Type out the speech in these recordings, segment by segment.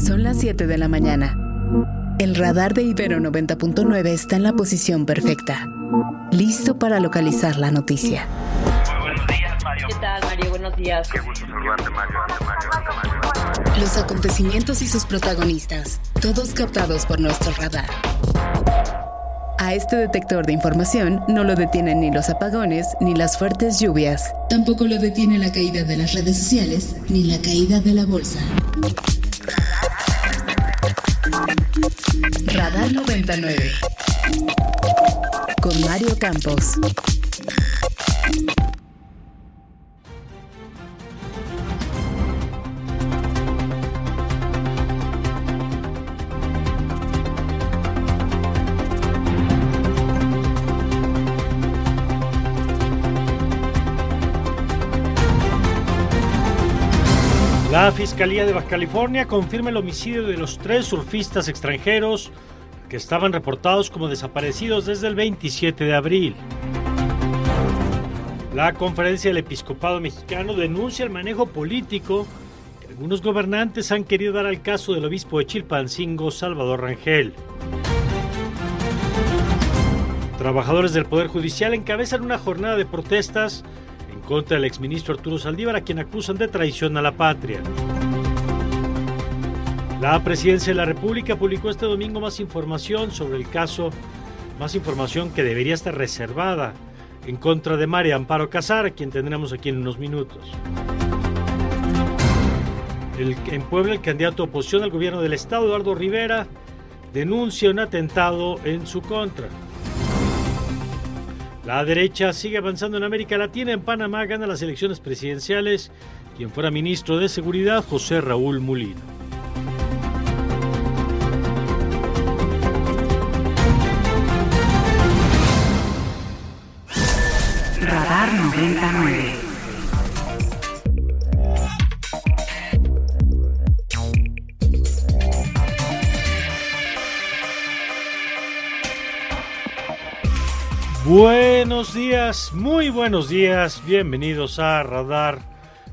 Son las 7 de la mañana. El radar de Ibero 90.9 está en la posición perfecta, listo para localizar la noticia. Buenos días, Mario. ¿Qué tal, Mario? Buenos días. Qué gusto saludarte, Mario. Los acontecimientos y sus protagonistas, todos captados por nuestro radar. A este detector de información no lo detienen ni los apagones ni las fuertes lluvias. Tampoco lo detiene la caída de las redes sociales ni la caída de la bolsa. Radar 99 con Mario Campos. La Fiscalía de Baja California confirma el homicidio de los 3 surfistas extranjeros que estaban reportados como desaparecidos desde el 27 de abril. La Conferencia del Episcopado Mexicano denuncia el manejo político que algunos gobernantes han querido dar al caso del obispo de Chilpancingo, Salvador Rangel. Trabajadores del Poder Judicial encabezan una jornada de protestas en contra del exministro Arturo Saldívar, a quien acusan de traición a la patria. La Presidencia de la República publicó este domingo más información sobre el caso, más información que debería estar reservada en contra de María Amparo Casar, a quien tendremos aquí en unos minutos. En Puebla, el candidato de oposición al gobierno del estado, Eduardo Rivera, denuncia un atentado en su contra. La derecha sigue avanzando en América Latina. En Panamá gana las elecciones presidenciales quien fuera ministro de Seguridad, José Raúl Mulino. Radar 99. Buenos días, muy buenos días, bienvenidos a Radar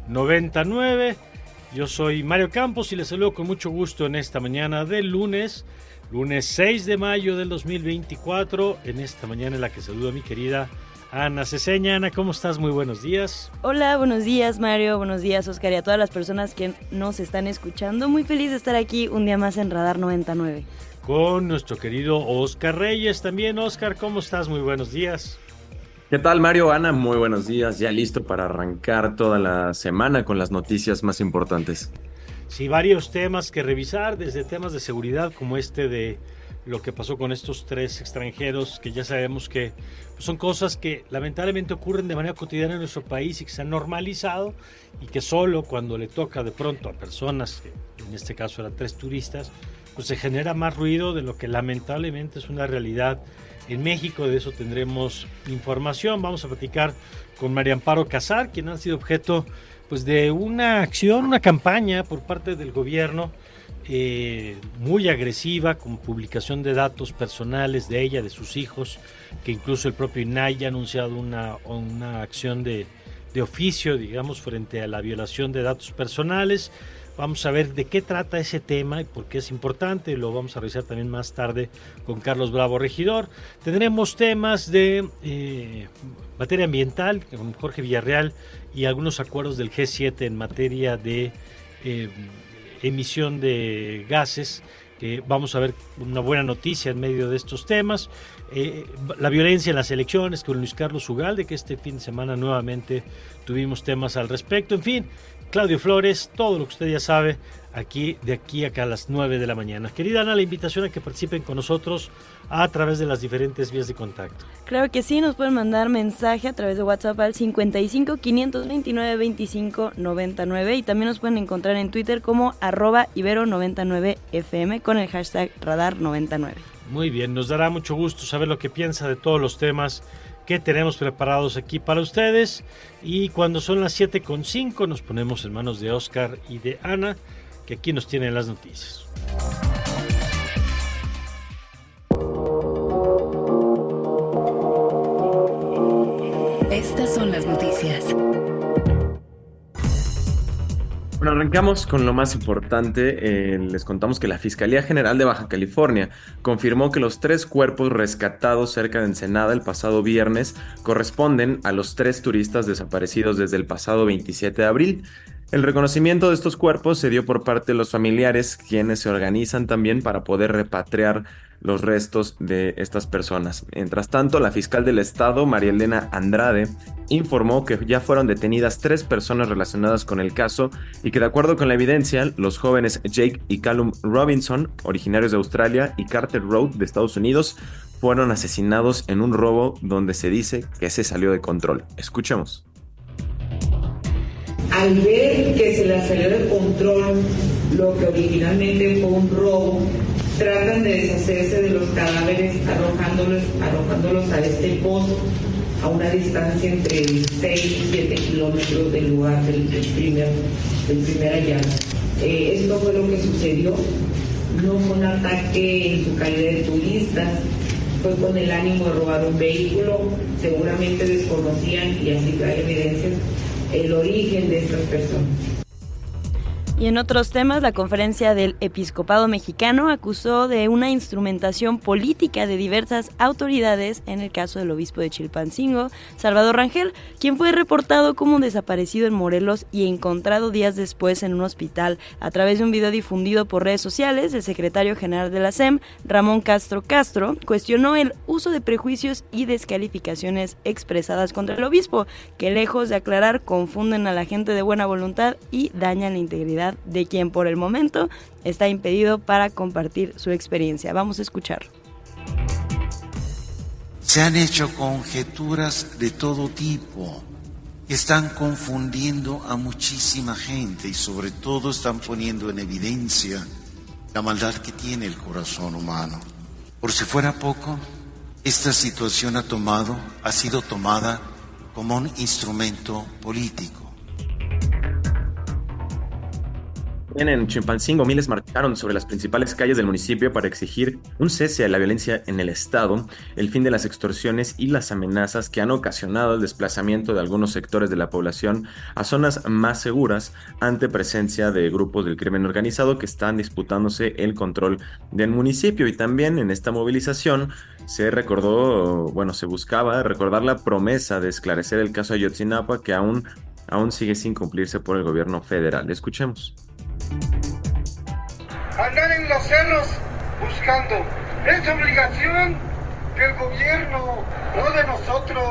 99. Yo soy Mario Campos y les saludo con mucho gusto en esta mañana del lunes 6 de mayo del 2024, en esta mañana en la que saludo a mi querida Ana Ceseña. Ana, ¿cómo estás? Muy buenos días. Hola, buenos días, Mario, buenos días, Oscar, y a todas las personas que nos están escuchando. Muy feliz de estar aquí un día más en Radar 99. Con nuestro querido Oscar Reyes también. Oscar, ¿cómo estás? Muy buenos días. ¿Qué tal, Mario? Ana, muy buenos días. Ya listo para arrancar toda la semana con las noticias más importantes. Sí, varios temas que revisar, desde temas de seguridad como este de lo que pasó con estos 3 extranjeros, que ya sabemos que son cosas que lamentablemente ocurren de manera cotidiana en nuestro país y que se han normalizado, y que solo cuando le toca de pronto a personas, que en este caso eran 3 turistas, pues se genera más ruido de lo que lamentablemente es una realidad en México. De eso tendremos información. Vamos a platicar con María Amparo Casar, quien ha sido objeto pues de una acción, una campaña por parte del gobierno muy agresiva, con publicación de datos personales de ella, de sus hijos, que incluso el propio INAI ha anunciado una acción de oficio, digamos, frente a la violación de datos personales. Vamos a ver de qué trata ese tema y por qué es importante. Lo vamos a revisar también más tarde con Carlos Bravo, regidor. Tendremos temas de materia ambiental con Jorge Villarreal y algunos acuerdos del G7 en materia de emisión de gases. Vamos a ver una buena noticia en medio de estos temas. La violencia en las elecciones con Luis Carlos Ugalde, que este fin de semana nuevamente tuvimos temas al respecto. En fin, Claudio Flores, todo lo que usted ya sabe, de aquí acá a las 9 de la mañana. Querida Ana, la invitación a que participen con nosotros a través de las diferentes vías de contacto. Claro que sí, nos pueden mandar mensaje a través de WhatsApp al 55 529 25 99, y también nos pueden encontrar en Twitter como @ibero99fm con el hashtag Radar99. Muy bien, nos dará mucho gusto saber lo que piensa de todos los temas que tenemos preparados aquí para ustedes. Y cuando son las 7:05 nos ponemos en manos de Oscar y de Ana, que aquí nos tienen las noticias. Estas son las noticias. Bueno, Arrancamos con lo más importante. Les contamos que la Fiscalía General de Baja California confirmó que los 3 cuerpos rescatados cerca de Ensenada el pasado viernes corresponden a los 3 turistas desaparecidos desde el pasado 27 de abril. El reconocimiento de estos cuerpos se dio por parte de los familiares, quienes se organizan también para poder repatriar los restos de estas personas. Mientras tanto, la fiscal del estado, María Elena Andrade, informó que ya fueron detenidas 3 personas relacionadas con el caso y que, de acuerdo con la evidencia, los jóvenes Jake y Callum Robinson, originarios de Australia, y Carter Road de Estados Unidos, fueron asesinados en un robo donde se dice que se salió de control. Escuchemos. Al ver que se les salió de control lo que originalmente fue un robo, tratan de deshacerse de los cadáveres arrojándolos a este pozo a una distancia entre 6 y 7 kilómetros del lugar del primer hallazgo. Esto fue lo que sucedió. No fue un ataque en su calidad de turistas, fue con el ánimo de robar un vehículo. Seguramente desconocían, y así hay evidencias, el origen de estas personas. Y en otros temas, la Conferencia del Episcopado Mexicano acusó de una instrumentación política de diversas autoridades en el caso del obispo de Chilpancingo, Salvador Rangel, quien fue reportado como desaparecido en Morelos y encontrado días después en un hospital. A través de un video difundido por redes sociales, el secretario general de la SEM, Ramón Castro, cuestionó el uso de prejuicios y descalificaciones expresadas contra el obispo, que lejos de aclarar, confunden a la gente de buena voluntad y dañan la integridad de quien por el momento está impedido para compartir su experiencia. Vamos a escucharlo. Se han hecho conjeturas de todo tipo, están confundiendo a muchísima gente y sobre todo están poniendo en evidencia la maldad que tiene el corazón humano. Por si fuera poco, esta situación ha sido tomada como un instrumento político. En Chilpancingo, miles marcharon sobre las principales calles del municipio para exigir un cese a la violencia en el estado, el fin de las extorsiones y las amenazas que han ocasionado el desplazamiento de algunos sectores de la población a zonas más seguras ante presencia de grupos del crimen organizado que están disputándose el control del municipio. Y también en esta movilización se buscaba recordar la promesa de esclarecer el caso Ayotzinapa, que aún sigue sin cumplirse por el gobierno federal. Escuchemos. Andar en los cerros buscando es obligación del gobierno, no de nosotros.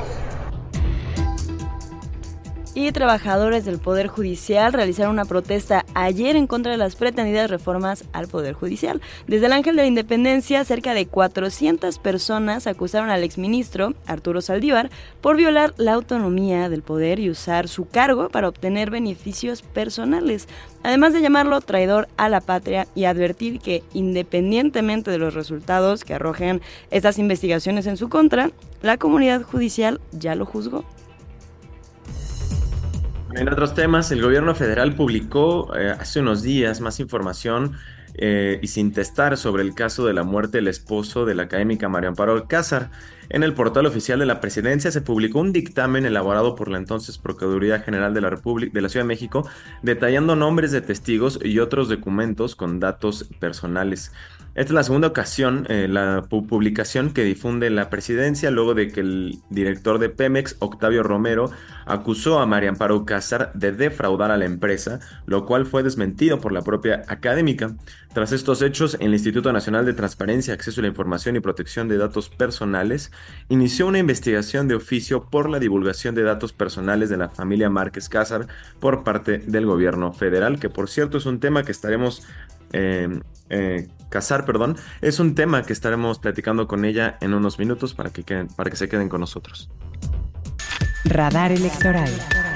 Y trabajadores del Poder Judicial realizaron una protesta ayer en contra de las pretendidas reformas al Poder Judicial. Desde el Ángel de la Independencia, cerca de 400 personas acusaron al exministro Arturo Saldívar por violar la autonomía del poder y usar su cargo para obtener beneficios personales, además de llamarlo traidor a la patria y advertir que, independientemente de los resultados que arrojen estas investigaciones en su contra, la comunidad judicial ya lo juzgó. En otros temas, el gobierno federal publicó hace unos días más información y sin testar sobre el caso de la muerte del esposo de la académica María Amparo Alcázar. En el portal oficial de la Presidencia se publicó un dictamen elaborado por la entonces Procuraduría General de la República de la Ciudad de México, detallando nombres de testigos y otros documentos con datos personales. Esta es la segunda ocasión, la publicación que difunde la Presidencia, luego de que el director de Pemex, Octavio Romero, acusó a María Amparo Alcázar de defraudar a la empresa, lo cual fue desmentido por la propia académica. Tras estos hechos, el Instituto Nacional de Transparencia, Acceso a la Información y Protección de Datos Personales inició una investigación de oficio por la divulgación de datos personales de la familia Márquez Cázar por parte del gobierno federal, que por cierto es un tema que estaremos es un tema que estaremos platicando con ella en unos minutos para que se queden con nosotros. Radar electoral.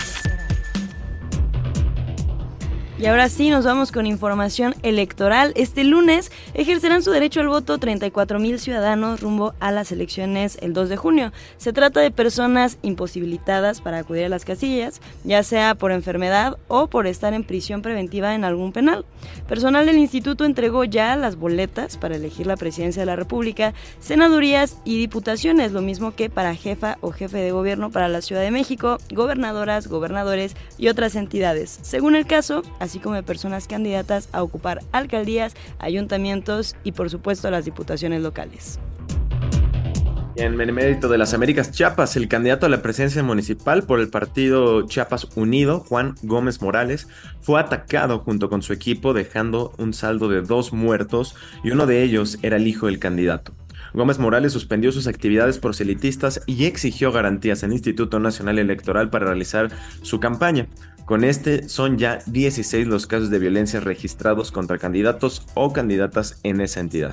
Y ahora sí, nos vamos con información electoral. Este lunes ejercerán su derecho al voto 34,000 ciudadanos rumbo a las elecciones el 2 de junio. Se trata de personas imposibilitadas para acudir a las casillas, ya sea por enfermedad o por estar en prisión preventiva en algún penal. Personal del instituto entregó ya las boletas para elegir la presidencia de la República, senadurías y diputaciones, lo mismo que para jefa o jefe de gobierno para la Ciudad de México, gobernadoras, gobernadores y otras entidades. Según el caso, así como de personas candidatas a ocupar alcaldías, ayuntamientos y por supuesto las diputaciones locales. En Mérito de las Américas, Chiapas, el candidato a la presidencia municipal por el partido Chiapas Unido, Juan Gómez Morales, fue atacado junto con su equipo, dejando un saldo de 2 muertos y uno de ellos era el hijo del candidato. Gómez Morales suspendió sus actividades proselitistas y exigió garantías al Instituto Nacional Electoral para realizar su campaña. Con este son ya 16 los casos de violencia registrados contra candidatos o candidatas en esa entidad.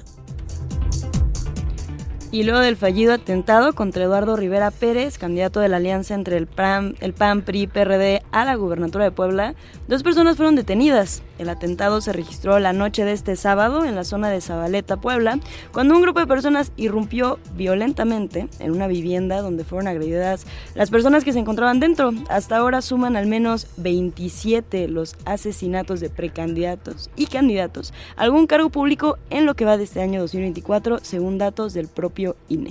Y luego del fallido atentado contra Eduardo Rivera Pérez, candidato de la alianza entre el PAN, PRI, PRD a la gubernatura de Puebla, 2 personas fueron detenidas. El atentado se registró la noche de este sábado en la zona de Zabaleta, Puebla, cuando un grupo de personas irrumpió violentamente en una vivienda donde fueron agredidas las personas que se encontraban dentro. Hasta ahora suman al menos 27 los asesinatos de precandidatos y candidatos a algún cargo público en lo que va de este año 2024, según datos del propio INE.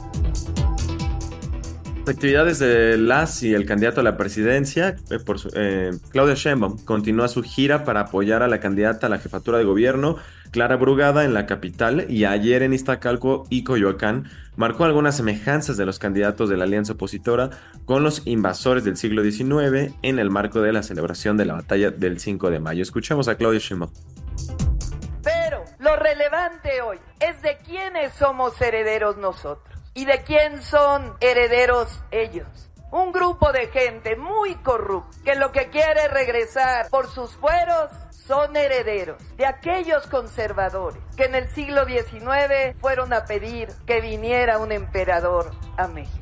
Actividades de las y el candidato a la presidencia, Claudia Sheinbaum, continúa su gira para apoyar a la candidata a la jefatura de gobierno, Clara Brugada, en la capital, y ayer en Iztacalco y Coyoacán marcó algunas semejanzas de los candidatos de la alianza opositora con los invasores del siglo XIX en el marco de la celebración de la batalla del 5 de mayo. Escuchemos a Claudia Sheinbaum. Pero lo relevante hoy es de quiénes somos herederos nosotros y de quién son herederos ellos. Un grupo de gente muy corrupta que lo que quiere regresar por sus fueros son herederos de aquellos conservadores que en el siglo XIX fueron a pedir que viniera un emperador a México.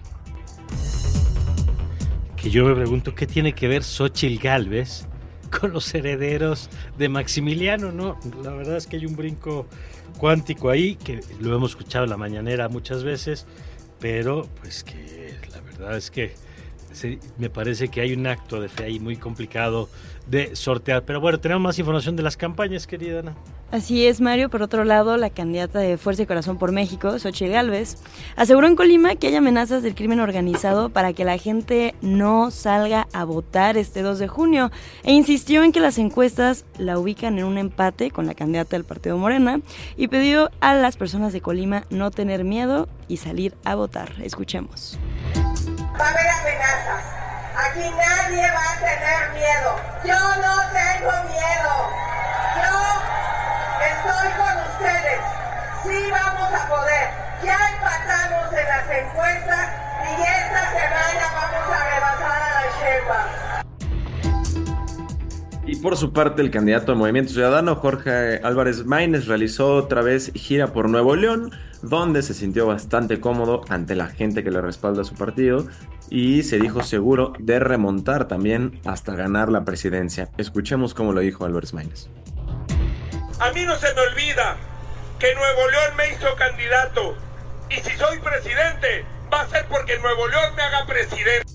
Que yo me pregunto, ¿qué tiene que ver Xóchitl Gálvez con los herederos de Maximiliano? No, la verdad es que hay un brinco cuántico ahí, que lo hemos escuchado en la mañanera muchas veces, pero pues que la verdad es que me parece que hay un acto de fe ahí muy complicado de sortear. Pero bueno, tenemos más información de las campañas, querida Ana. Así es, Mario. Por otro lado, la candidata de Fuerza y Corazón por México, Xóchitl Gálvez, aseguró en Colima que hay amenazas del crimen organizado para que la gente no salga a votar este 2 de junio e insistió en que las encuestas la ubican en un empate con la candidata del partido Morena y pidió a las personas de Colima no tener miedo y salir a votar. Escuchemos. Va a haber amenazas. Aquí nadie va a tener miedo. Yo no tengo miedo. Yo estoy con ustedes. Sí vamos a poder. Ya empatamos en las encuestas y esta semana vamos a rebasar a la Sheinbaum. Y por su parte, el candidato del Movimiento Ciudadano, Jorge Álvarez Maínez, realizó otra vez gira por Nuevo León, donde se sintió bastante cómodo ante la gente que le respalda a su partido y se dijo seguro de remontar también hasta ganar la presidencia. Escuchemos cómo lo dijo Álvarez Maínez. A mí no se me olvida que Nuevo León me hizo candidato y si soy presidente va a ser porque Nuevo León me haga presidente.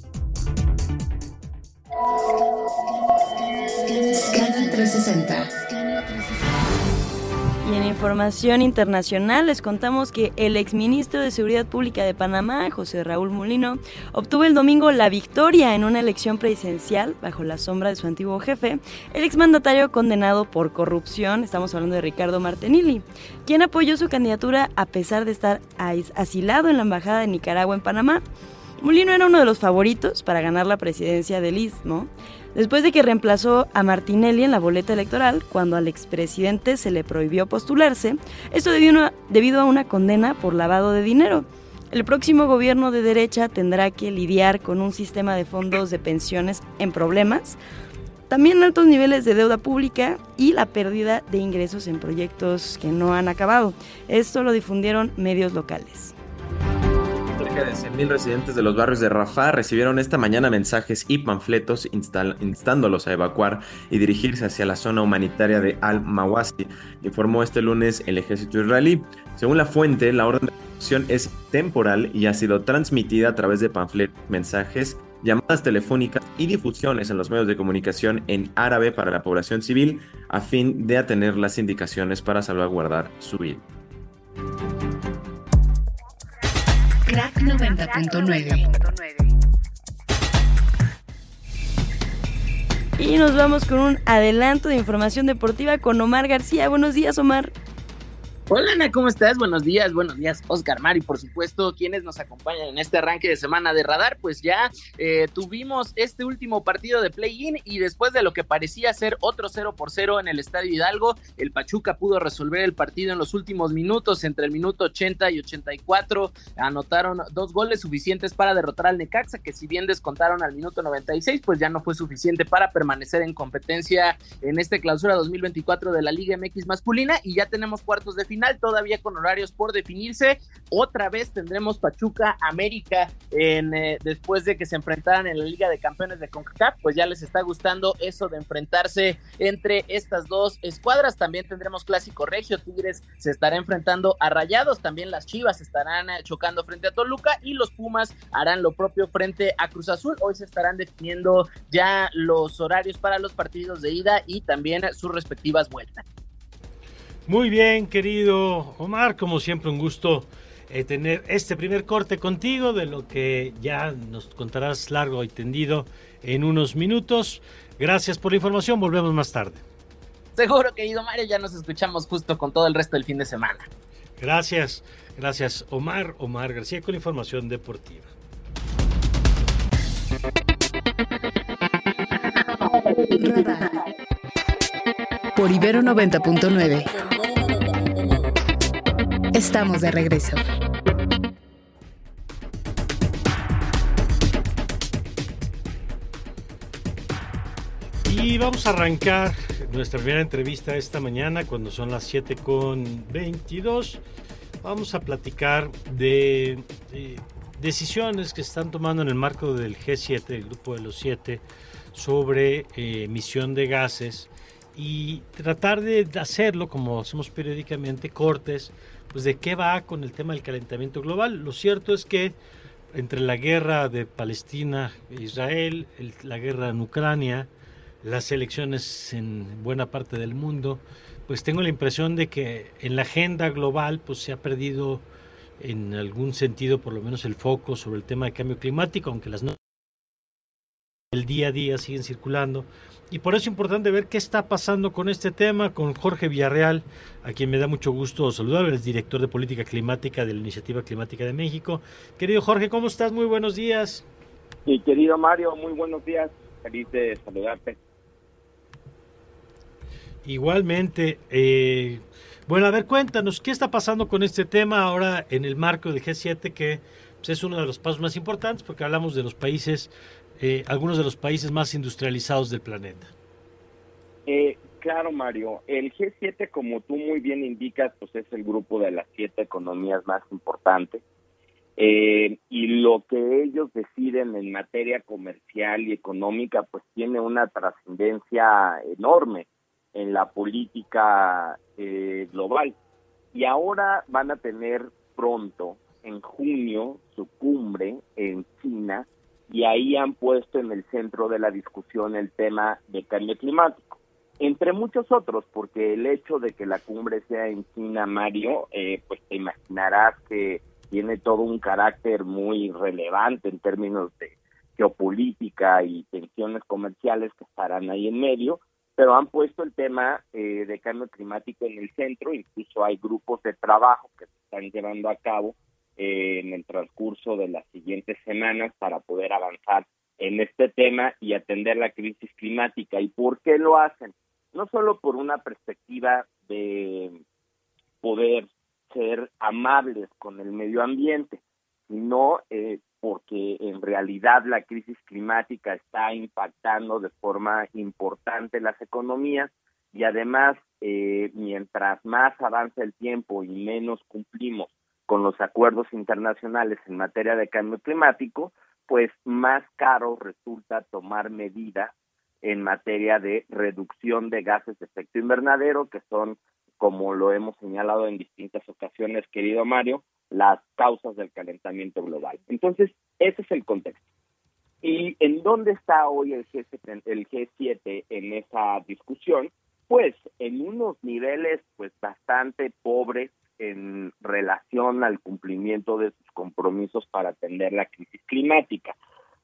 Canal 360. Y en información internacional les contamos que el exministro de Seguridad Pública de Panamá, José Raúl Mulino, obtuvo el domingo la victoria en una elección presidencial bajo la sombra de su antiguo jefe, el exmandatario condenado por corrupción, estamos hablando de Ricardo Martinelli, quien apoyó su candidatura a pesar de estar asilado en la Embajada de Nicaragua en Panamá. Mulino era uno de los favoritos para ganar la presidencia del Istmo, después de que reemplazó a Martinelli en la boleta electoral cuando al expresidente se le prohibió postularse, esto debido a una condena por lavado de dinero. El próximo gobierno de derecha tendrá que lidiar con un sistema de fondos de pensiones en problemas, también altos niveles de deuda pública y la pérdida de ingresos en proyectos que no han acabado. Esto lo difundieron medios locales. Cerca de 100,000 residentes de los barrios de Rafah recibieron esta mañana mensajes y panfletos instándolos a evacuar y dirigirse hacia la zona humanitaria de Al-Mawasi, informó este lunes el ejército israelí. Según la fuente, la orden de evacuación es temporal y ha sido transmitida a través de panfletos, mensajes, llamadas telefónicas y difusiones en los medios de comunicación en árabe para la población civil a fin de atender las indicaciones para salvaguardar su vida. Crack 90.9. Y nos vamos con un adelanto de información deportiva con Omar García. Buenos días, Omar. Hola Ana, ¿cómo estás? Buenos días, Oscar Mar y por supuesto quienes nos acompañan en este arranque de semana de Radar. Pues ya tuvimos este último partido de play-in y después de lo que parecía ser otro 0-0 en el Estadio Hidalgo, el Pachuca pudo resolver el partido en los últimos minutos. Entre el minuto 80 y 84 anotaron 2 goles suficientes para derrotar al Necaxa, que si bien descontaron al minuto 96, pues ya no fue suficiente para permanecer en competencia en este clausura 2024 de la Liga MX masculina, y ya tenemos cuartos de final, todavía con horarios por definirse. Otra vez tendremos Pachuca América después de que se enfrentaran en la Liga de Campeones de CONCACAF, pues ya les está gustando eso de enfrentarse entre estas dos escuadras. También tendremos Clásico Regio, Tigres se estará enfrentando a Rayados, también las Chivas estarán chocando frente a Toluca y los Pumas harán lo propio frente a Cruz Azul. Hoy se estarán definiendo ya los horarios para los partidos de ida y también sus respectivas vueltas. Muy bien, querido Omar, como siempre un gusto tener este primer corte contigo, de lo que ya nos contarás largo y tendido en unos minutos. Gracias por la información, volvemos más tarde. Seguro, querido Mario, ya nos escuchamos justo con todo el resto del fin de semana. Gracias Omar García con información deportiva. Radar por Ibero 90.9. Estamos de regreso. Y vamos a arrancar nuestra primera entrevista esta mañana cuando son las 7:22. Vamos a platicar de decisiones que se están tomando en el marco del G7, el grupo de los 7, sobre emisión de gases, y tratar de hacerlo, como hacemos periódicamente, cortes, pues de qué va con el tema del calentamiento global. Lo cierto es que entre la guerra de Palestina e Israel, la guerra en Ucrania, las elecciones en buena parte del mundo, pues tengo la impresión de que en la agenda global pues se ha perdido en algún sentido por lo menos el foco sobre el tema de cambio climático, aunque las noticias del día a día siguen circulando. Y por eso es importante ver qué está pasando con este tema, con Jorge Villarreal, a quien me da mucho gusto saludar. Él es director de Política Climática de la Iniciativa Climática de México. Querido Jorge, ¿cómo estás? Muy buenos días. Y querido Mario, muy buenos días. Feliz de saludarte. Igualmente. Bueno, a ver, cuéntanos, ¿qué está pasando con este tema ahora en el marco del G7, que pues, es uno de los pasos más importantes porque hablamos de los países, algunos de los países más industrializados del planeta? Claro, Mario. El G7, como tú muy bien indicas, pues es el grupo de las 7 economías más importantes. Y lo que ellos deciden en materia comercial y económica, pues tiene una trascendencia enorme en la política global. Y ahora van a tener pronto, en junio, su cumbre en China, y ahí han puesto en el centro de la discusión el tema de cambio climático, entre muchos otros, porque el hecho de que la cumbre sea en China, Mario, pues te imaginarás que tiene todo un carácter muy relevante en términos de geopolítica y tensiones comerciales que estarán ahí en medio, pero han puesto el tema de cambio climático en el centro. Incluso hay grupos de trabajo que se están llevando a cabo en el transcurso de las siguientes semanas para poder avanzar en este tema y atender la crisis climática. ¿Y por qué lo hacen? No solo por una perspectiva de poder ser amables con el medio ambiente, sino porque en realidad la crisis climática está impactando de forma importante las economías, y además mientras más avanza el tiempo y menos cumplimos con los acuerdos internacionales en materia de cambio climático, pues más caro resulta tomar medidas en materia de reducción de gases de efecto invernadero, que son, como lo hemos señalado en distintas ocasiones, querido Mario, las causas del calentamiento global. Entonces, ese es el contexto. ¿Y en dónde está hoy el G7 en esa discusión? Pues en unos niveles pues bastante pobres en relación al cumplimiento de sus compromisos para atender la crisis climática.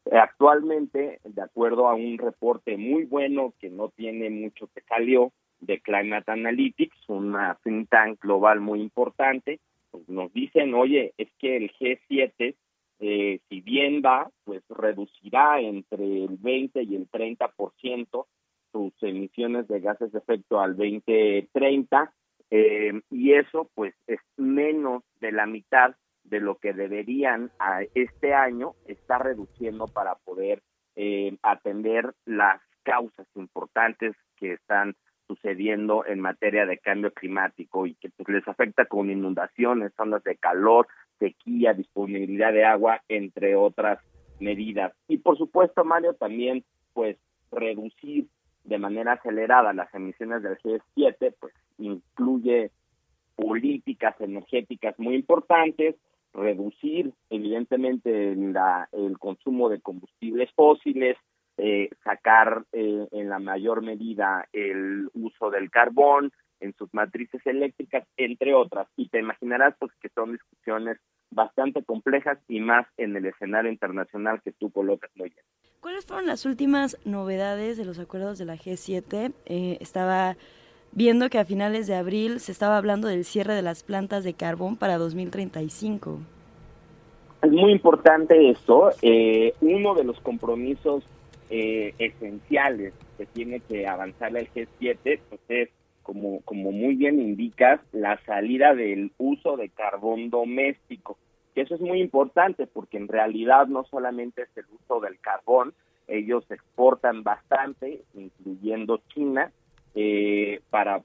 Actualmente, de acuerdo a un reporte muy bueno que no tiene mucho que salió de Climate Analytics, una think tank global muy importante, pues nos dicen, oye, es que el G7, si bien va, pues reducirá entre el 20 y el 30% sus emisiones de gases de efecto al 2030, y eso pues es menos de la mitad de lo que deberían a este año estar reduciendo para poder atender las causas importantes que están sucediendo en materia de cambio climático y que pues, les afecta con inundaciones, ondas de calor, sequía, disponibilidad de agua, entre otras medidas. Y por supuesto, Mario, también pues reducir de manera acelerada las emisiones del G7, pues incluye políticas energéticas muy importantes, reducir evidentemente el consumo de combustibles fósiles, sacar en la mayor medida el uso del carbón en sus matrices eléctricas, entre otras. Y te imaginarás pues que son discusiones bastante complejas y más en el escenario internacional que tú colocas muy bien. ¿Cuáles fueron las últimas novedades de los acuerdos de la G7? Estaba viendo que a finales de abril se estaba hablando del cierre de las plantas de carbón para 2035. Es muy importante esto. Uno de los compromisos esenciales que tiene que avanzar el G7 pues es, como muy bien indicas, la salida del uso de carbón doméstico. Que eso es muy importante porque en realidad no solamente es el uso del carbón, ellos exportan bastante, incluyendo China, para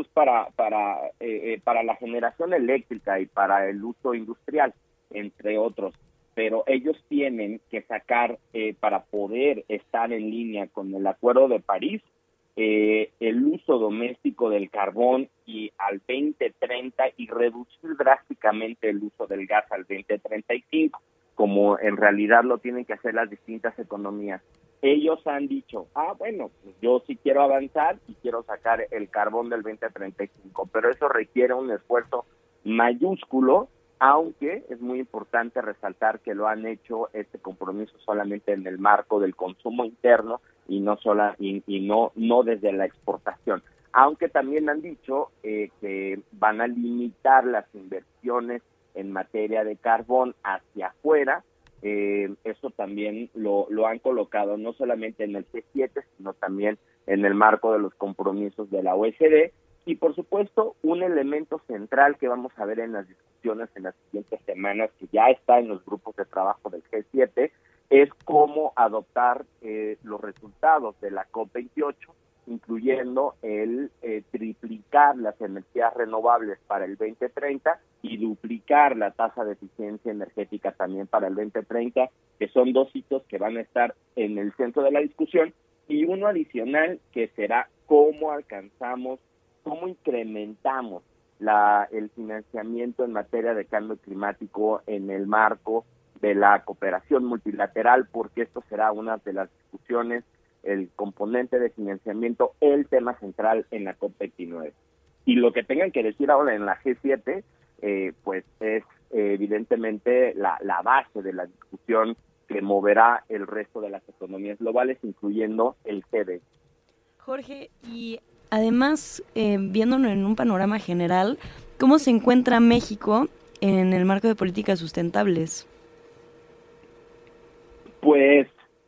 la generación eléctrica y para el uso industrial, entre otros. Pero ellos tienen que sacar, para poder estar en línea con el Acuerdo de París, el uso doméstico del carbón y al 2030 y reducir drásticamente el uso del gas al 2035, como en realidad lo tienen que hacer las distintas economías. Ellos han dicho, bueno, pues yo sí quiero avanzar y quiero sacar el carbón del 2035, pero eso requiere un esfuerzo mayúsculo, aunque es muy importante resaltar que lo han hecho este compromiso solamente en el marco del consumo interno y no desde la exportación. Aunque también han dicho que van a limitar las inversiones en materia de carbón hacia afuera. Eso también lo han colocado no solamente en el G7, sino también en el marco de los compromisos de la OECD. Y por supuesto, un elemento central que vamos a ver en las discusiones en las siguientes semanas, que ya está en los grupos de trabajo del G7, es cómo adoptar los resultados de la COP28, incluyendo el triplicar las energías renovables para el 2030 y duplicar la tasa de eficiencia energética también para el 2030, que son dos hitos que van a estar en el centro de la discusión, y uno adicional que será cómo incrementamos el financiamiento en materia de cambio climático en el marco de la cooperación multilateral, porque esto será una de las discusiones, el componente de financiamiento, el tema central en la COP29. Y lo que tengan que decir ahora en la G7, pues es evidentemente la base de la discusión que moverá el resto de las economías globales, incluyendo el G20. Jorge, y además, viéndolo en un panorama general, ¿cómo se encuentra México en el marco de políticas sustentables? Pues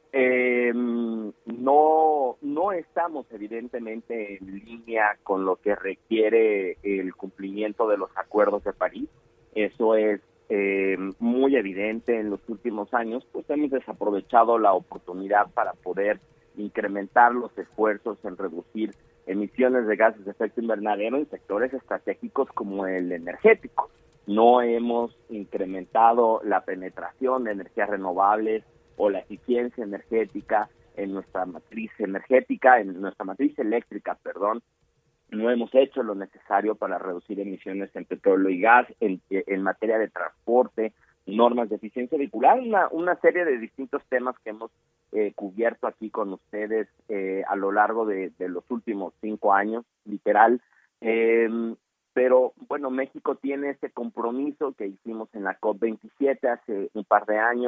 no estamos evidentemente en línea con lo que requiere el cumplimiento de los acuerdos de París. Eso es muy evidente en los últimos años, pues hemos desaprovechado la oportunidad para poder incrementar los esfuerzos en reducir emisiones de gases de efecto invernadero en sectores estratégicos como el energético. No hemos incrementado la penetración de energías renovables o la eficiencia energética en nuestra matriz eléctrica, no hemos hecho lo necesario para reducir emisiones en petróleo y gas, en materia de transporte, normas de eficiencia vehicular, una serie de distintos temas que hemos cubierto aquí con ustedes a lo largo de los últimos 5 años, literal. Pero bueno, México tiene ese compromiso que hicimos en la COP27 hace un par de años,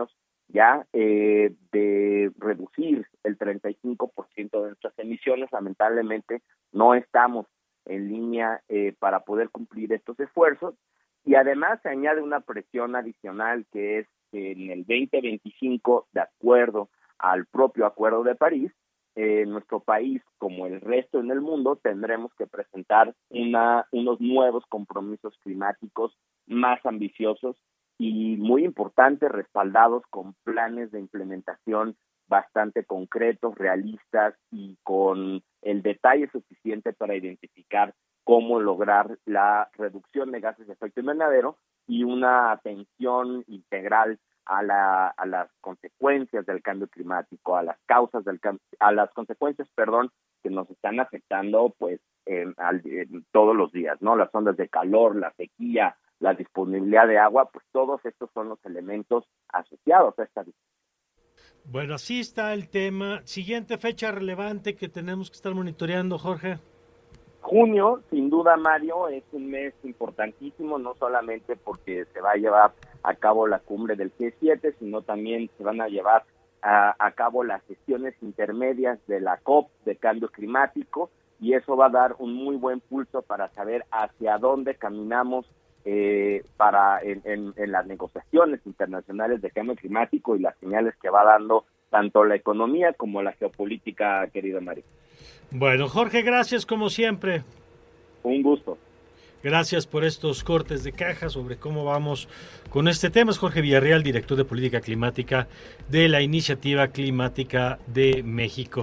ya de reducir el 35% de nuestras emisiones. Lamentablemente no estamos en línea para poder cumplir estos esfuerzos, y además se añade una presión adicional, que es que en el 2025, de acuerdo al propio Acuerdo de París, nuestro país, como el resto en el mundo, tendremos que presentar unos nuevos compromisos climáticos más ambiciosos y muy importantes, respaldados con planes de implementación bastante concretos, realistas y con el detalle suficiente para identificar cómo lograr la reducción de gases de efecto invernadero y una atención integral a las consecuencias del cambio climático, a las causas a las consecuencias, que nos están afectando pues en todos los días, ¿no? Las ondas de calor, la sequía, la disponibilidad de agua, pues todos estos son los elementos asociados a esta discusión. Bueno, así está el tema. Siguiente fecha relevante que tenemos que estar monitoreando, Jorge. Junio, sin duda, Mario, es un mes importantísimo, no solamente porque se va a llevar a cabo la cumbre del G7, sino también se van a llevar a cabo las sesiones intermedias de la COP de cambio climático, y eso va a dar un muy buen pulso para saber hacia dónde caminamos en las negociaciones internacionales de cambio climático y las señales que va dando tanto la economía como la geopolítica, querido Mario. Bueno, Jorge, gracias como siempre. Un gusto. Gracias por estos cortes de caja sobre cómo vamos con este tema. Es Jorge Villarreal, director de Política Climática de la Iniciativa Climática de México.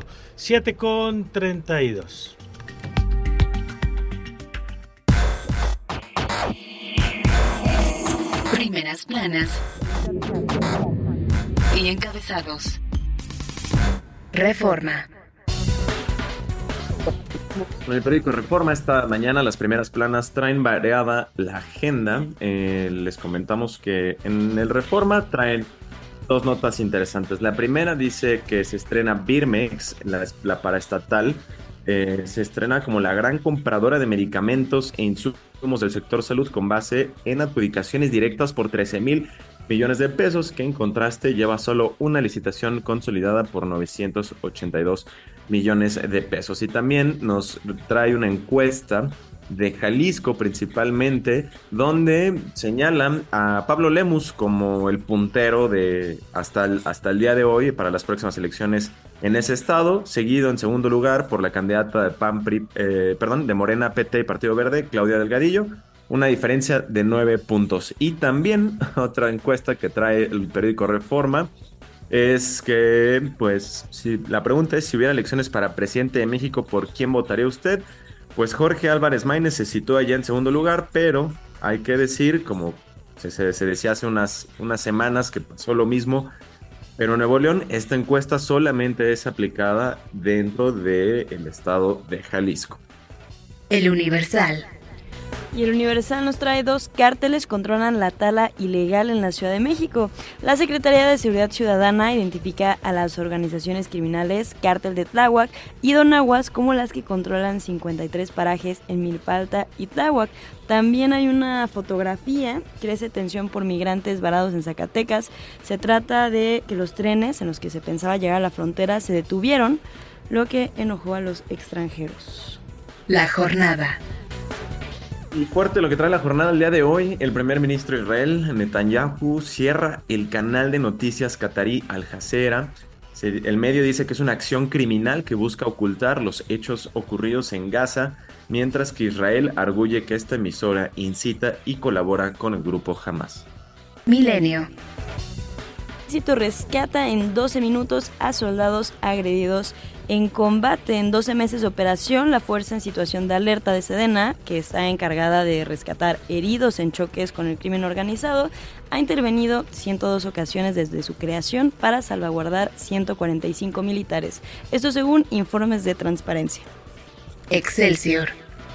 7:32. Primeras planas y encabezados. Reforma. Con el periódico Reforma esta mañana las primeras planas traen variada la agenda. Les comentamos que en el Reforma traen dos notas interesantes. La primera dice que se estrena Birmex, la paraestatal, se estrena como la gran compradora de medicamentos e insumos del sector salud con base en adjudicaciones directas por 13,000 millones de pesos, que en contraste lleva solo una licitación consolidada por 982 millones de pesos. Y también nos trae una encuesta de Jalisco principalmente, donde señalan a Pablo Lemus como el puntero de hasta el día de hoy para las próximas elecciones en ese estado, seguido en segundo lugar por la candidata de Morena, PT y Partido Verde, Claudia Delgadillo, una diferencia de 9 puntos. Y también otra encuesta que trae el periódico Reforma es que, pues, si la pregunta es si hubiera elecciones para presidente de México, ¿por quién votaría usted? Pues Jorge Álvarez Maínez se sitúa ya en segundo lugar, pero hay que decir, como se decía hace unas semanas que pasó lo mismo, pero en Nuevo León esta encuesta solamente es aplicada dentro del estado de Jalisco. El Universal. Y el Universal nos trae dos cárteles controlan la tala ilegal en la Ciudad de México. La Secretaría de Seguridad Ciudadana identifica a las organizaciones criminales Cártel de Tláhuac y Donahuas como las que controlan 53 parajes en Milpalta y Tláhuac. También hay una fotografía, crece tensión por migrantes varados en Zacatecas. Se trata de que los trenes en los que se pensaba llegar a la frontera se detuvieron, lo que enojó a los extranjeros. La jornada. Y fuerte lo que trae la jornada el día de hoy. El primer ministro de Israel, Netanyahu, cierra el canal de noticias catarí Al Jazeera. El medio dice que es una acción criminal que busca ocultar los hechos ocurridos en Gaza, mientras que Israel arguye que esta emisora incita y colabora con el grupo Hamas. Milenio. El ejército rescata en 12 minutos a soldados agredidos en combate. En 12 meses de operación, la fuerza en situación de alerta de Sedena, que está encargada de rescatar heridos en choques con el crimen organizado, ha intervenido 102 ocasiones desde su creación para salvaguardar 145 militares. Esto según informes de Transparencia. Excelsior.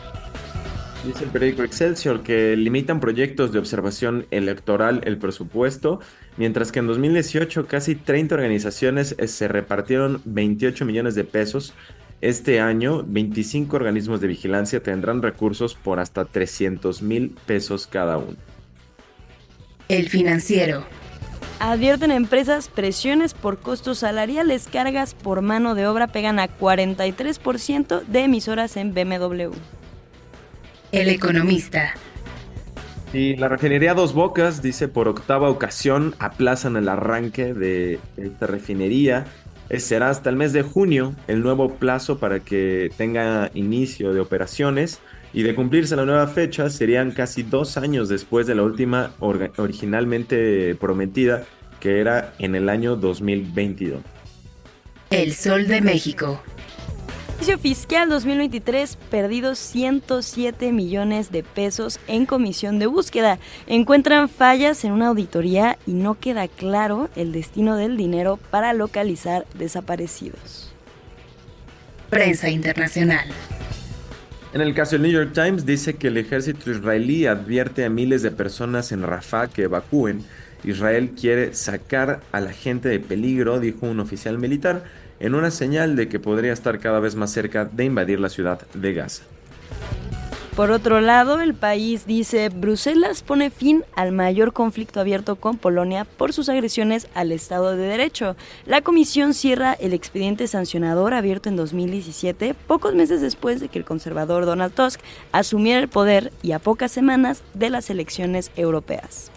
Dice el periódico Excelsior que limitan proyectos de observación electoral el presupuesto, mientras que en 2018 casi 30 organizaciones se repartieron 28 millones de pesos. Este año, 25 organismos de vigilancia tendrán recursos por hasta 300,000 pesos cada uno. El Financiero. Advierten empresas presiones por costos salariales, cargas por mano de obra pegan a 43% de emisoras en BMW. El Economista. Y la refinería Dos Bocas, dice, por octava ocasión aplazan el arranque de esta refinería. Será hasta el mes de junio el nuevo plazo para que tenga inicio de operaciones. Y de cumplirse la nueva fecha, serían casi 2 años después de la última originalmente prometida, que era en el año 2022. El Sol de México. Ejercicio fiscal 2023, perdidos 107 millones de pesos en comisión de búsqueda. Encuentran fallas en una auditoría y no queda claro el destino del dinero para localizar desaparecidos. Prensa internacional. En el caso del New York Times dice que el ejército israelí advierte a miles de personas en Rafah que evacúen. Israel quiere sacar a la gente de peligro, dijo un oficial militar, en una señal de que podría estar cada vez más cerca de invadir la ciudad de Gaza. Por otro lado, el país dice, Bruselas pone fin al mayor conflicto abierto con Polonia por sus agresiones al Estado de Derecho. La comisión cierra el expediente sancionador abierto en 2017, pocos meses después de que el conservador Donald Tusk asumiera el poder y a pocas semanas de las elecciones europeas.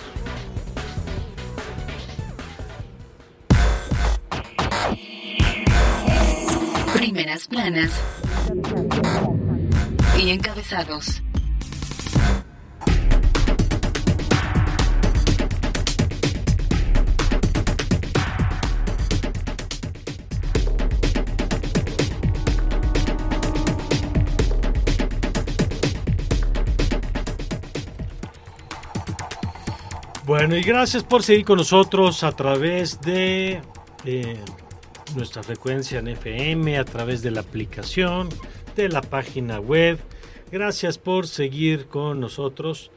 Primeras planas y encabezados. Bueno, y gracias por seguir con nosotros a través de nuestra frecuencia en FM, a través de la aplicación, de la página web. Gracias por seguir con nosotros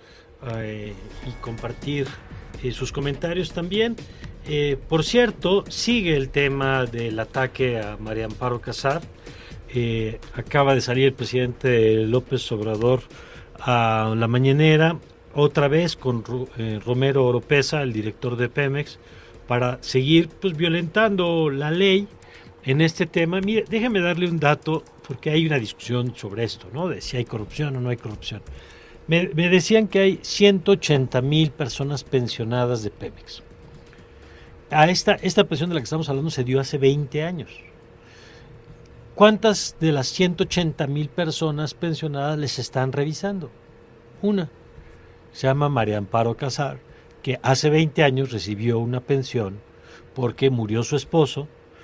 y compartir sus comentarios también. Por cierto, sigue el tema del ataque a María Amparo Casar. Acaba de salir el presidente López Obrador a la mañanera, otra vez con Romero Oropeza, el director de Pemex, para seguir violentando la ley en este tema. Mire, déjeme darle un dato, porque hay una discusión sobre esto, ¿no? De si hay corrupción o no hay corrupción. Me decían que hay 180,000 personas pensionadas de Pemex. Esta pensión de la que estamos hablando se dio hace 20 años. ¿Cuántas de las 180,000 personas pensionadas les están revisando? Una. Se llama María Amparo Casar, que hace 20 años recibió una pensión porque murió su esposo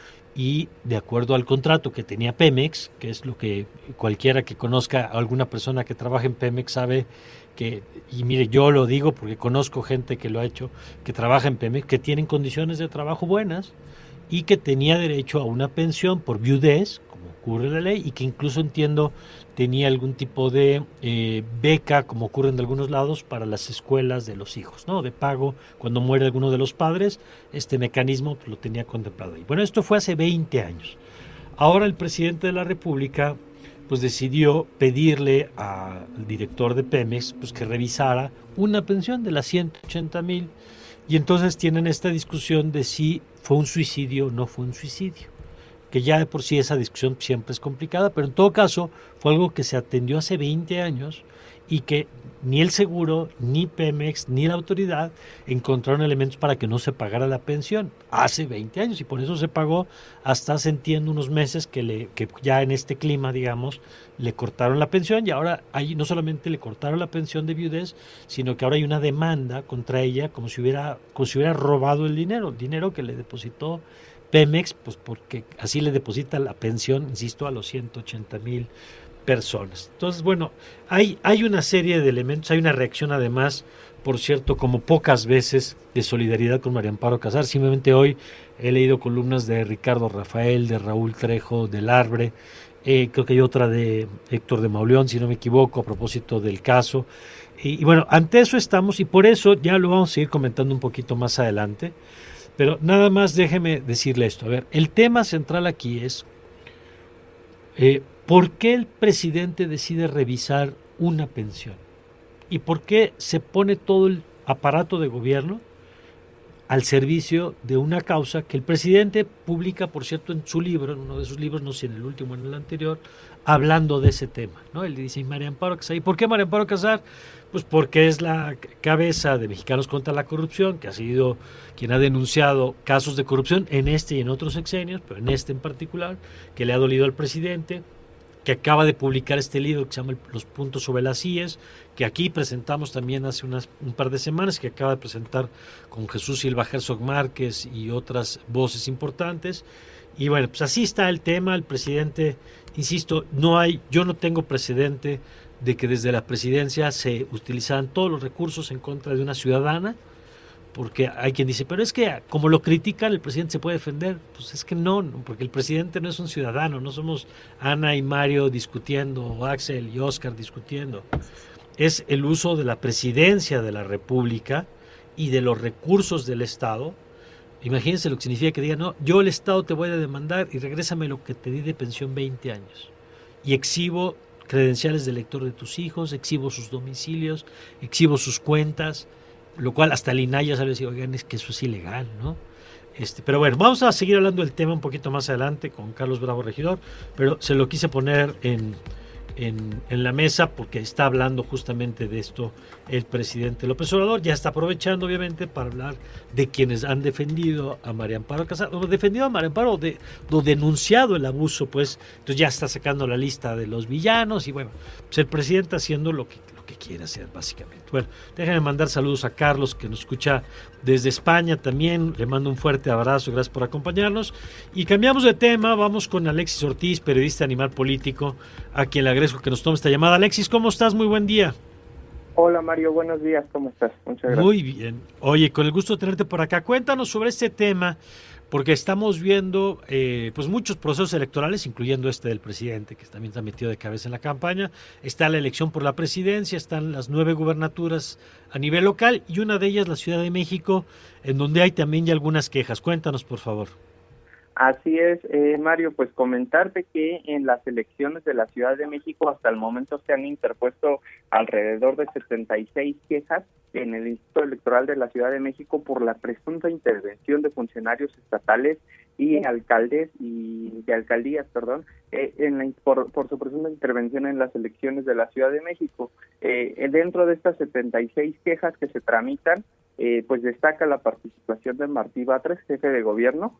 y de acuerdo al contrato que tenía Pemex, que es lo que cualquiera que conozca a alguna persona que trabaja en Pemex sabe que, y mire, yo lo digo porque conozco gente que lo ha hecho, que trabaja en Pemex, que tienen condiciones de trabajo buenas y que tenía derecho a una pensión por viudez, como ocurre en la ley, y que incluso entiendo tenía algún tipo de beca, como ocurre en algunos lados, para las escuelas de los hijos, ¿no? De pago cuando muere alguno de los padres. Este mecanismo lo tenía contemplado ahí. Bueno, esto fue hace 20 años. Ahora el presidente de la República decidió pedirle al director de Pemex que revisara una pensión de las 180,000, y entonces tienen esta discusión de si fue un suicidio o no fue un suicidio, que ya de por sí esa discusión siempre es complicada, pero en todo caso fue algo que se atendió hace 20 años y que ni el seguro, ni Pemex, ni la autoridad encontraron elementos para que no se pagara la pensión hace 20 años, y por eso se pagó hasta hace, entiendo, unos meses que ya en este clima, digamos, le cortaron la pensión, y ahora no solamente le cortaron la pensión de viudez, sino que ahora hay una demanda contra ella como si hubiera robado el dinero que le depositó Pemex, porque así le deposita la pensión, insisto, a los 180,000 personas. Entonces, bueno, hay una serie de elementos, hay una reacción además, por cierto, como pocas veces, de solidaridad con María Amparo Casar. Simplemente hoy he leído columnas de Ricardo Rafael, de Raúl Trejo, del Arbre, creo que hay otra de Héctor de Mauleón, si no me equivoco, a propósito del caso. Y bueno, ante eso estamos, y por eso ya lo vamos a seguir comentando un poquito más adelante. Pero nada más déjeme decirle esto. A ver, el tema central aquí es ¿por qué el presidente decide revisar una pensión? ¿Y por qué se pone todo el aparato de gobierno al servicio de una causa que el presidente publica, por cierto, en su libro, en uno de sus libros, no sé si en el último o en el anterior, hablando de ese tema, ¿no? Él dice, María Amparo Casar. ¿Y por qué María Amparo Casar? Pues porque es la cabeza de Mexicanos contra la Corrupción, que ha sido quien ha denunciado casos de corrupción en este y en otros sexenios, pero en este en particular, que le ha dolido al presidente, que acaba de publicar este libro que se llama Los puntos sobre las IES, que aquí presentamos también hace un par de semanas, que acaba de presentar con Jesús Silva Herzog Márquez y otras voces importantes. Y bueno, pues así está el tema. El presidente, insisto, yo no tengo precedente de que desde la presidencia se utilizaran todos los recursos en contra de una ciudadana, porque hay quien dice, pero es que como lo critican, el presidente se puede defender. Pues es que no, porque el presidente no es un ciudadano, no somos Ana y Mario discutiendo, o Axel y Oscar discutiendo. Es el uso de la presidencia de la República y de los recursos del Estado. Imagínense lo que significa que digan, no, yo el Estado te voy a demandar y regrésame lo que te di de pensión 20 años. Y exhibo credenciales de lector de tus hijos, exhibo sus domicilios, exhibo sus cuentas, lo cual hasta el INAI ya sabe decir, oigan, es que eso es ilegal, ¿no? Pero bueno, vamos a seguir hablando del tema un poquito más adelante con Carlos Bravo Regidor, pero se lo quise poner en la mesa porque está hablando justamente de esto el presidente López Obrador. Ya está aprovechando obviamente para hablar de quienes han defendido a María Amparo Casar, o defendido a María Amparo, o denunciado el abuso, pues entonces ya está sacando la lista de los villanos y bueno, pues el presidente haciendo lo que quiere hacer básicamente. Bueno, déjenme mandar saludos a Carlos que nos escucha desde España también, le mando un fuerte abrazo, gracias por acompañarnos y cambiamos de tema, vamos con Alexis Ortiz, periodista animal político, a quien le agradezco que nos tome esta llamada. Alexis, ¿cómo estás? Muy buen día. Hola Mario, buenos días, ¿cómo estás? Muchas gracias. Muy bien, oye, con el gusto de tenerte por acá, cuéntanos sobre este tema, porque estamos viendo pues muchos procesos electorales, incluyendo este del presidente, que también está metido de cabeza en la campaña. Está la elección por la presidencia, están las 9 gubernaturas a nivel local y una de ellas la Ciudad de México, en donde hay también ya algunas quejas. Cuéntanos, por favor. Así es, Mario, pues comentarte que en las elecciones de la Ciudad de México hasta el momento se han interpuesto alrededor de 76 quejas en el Instituto Electoral de la Ciudad de México por la presunta intervención de funcionarios estatales y alcaldes y de alcaldías, por su presunta intervención en las elecciones de la Ciudad de México. Dentro de estas 76 quejas que se tramitan, pues destaca la participación de Martí Batres, jefe de gobierno,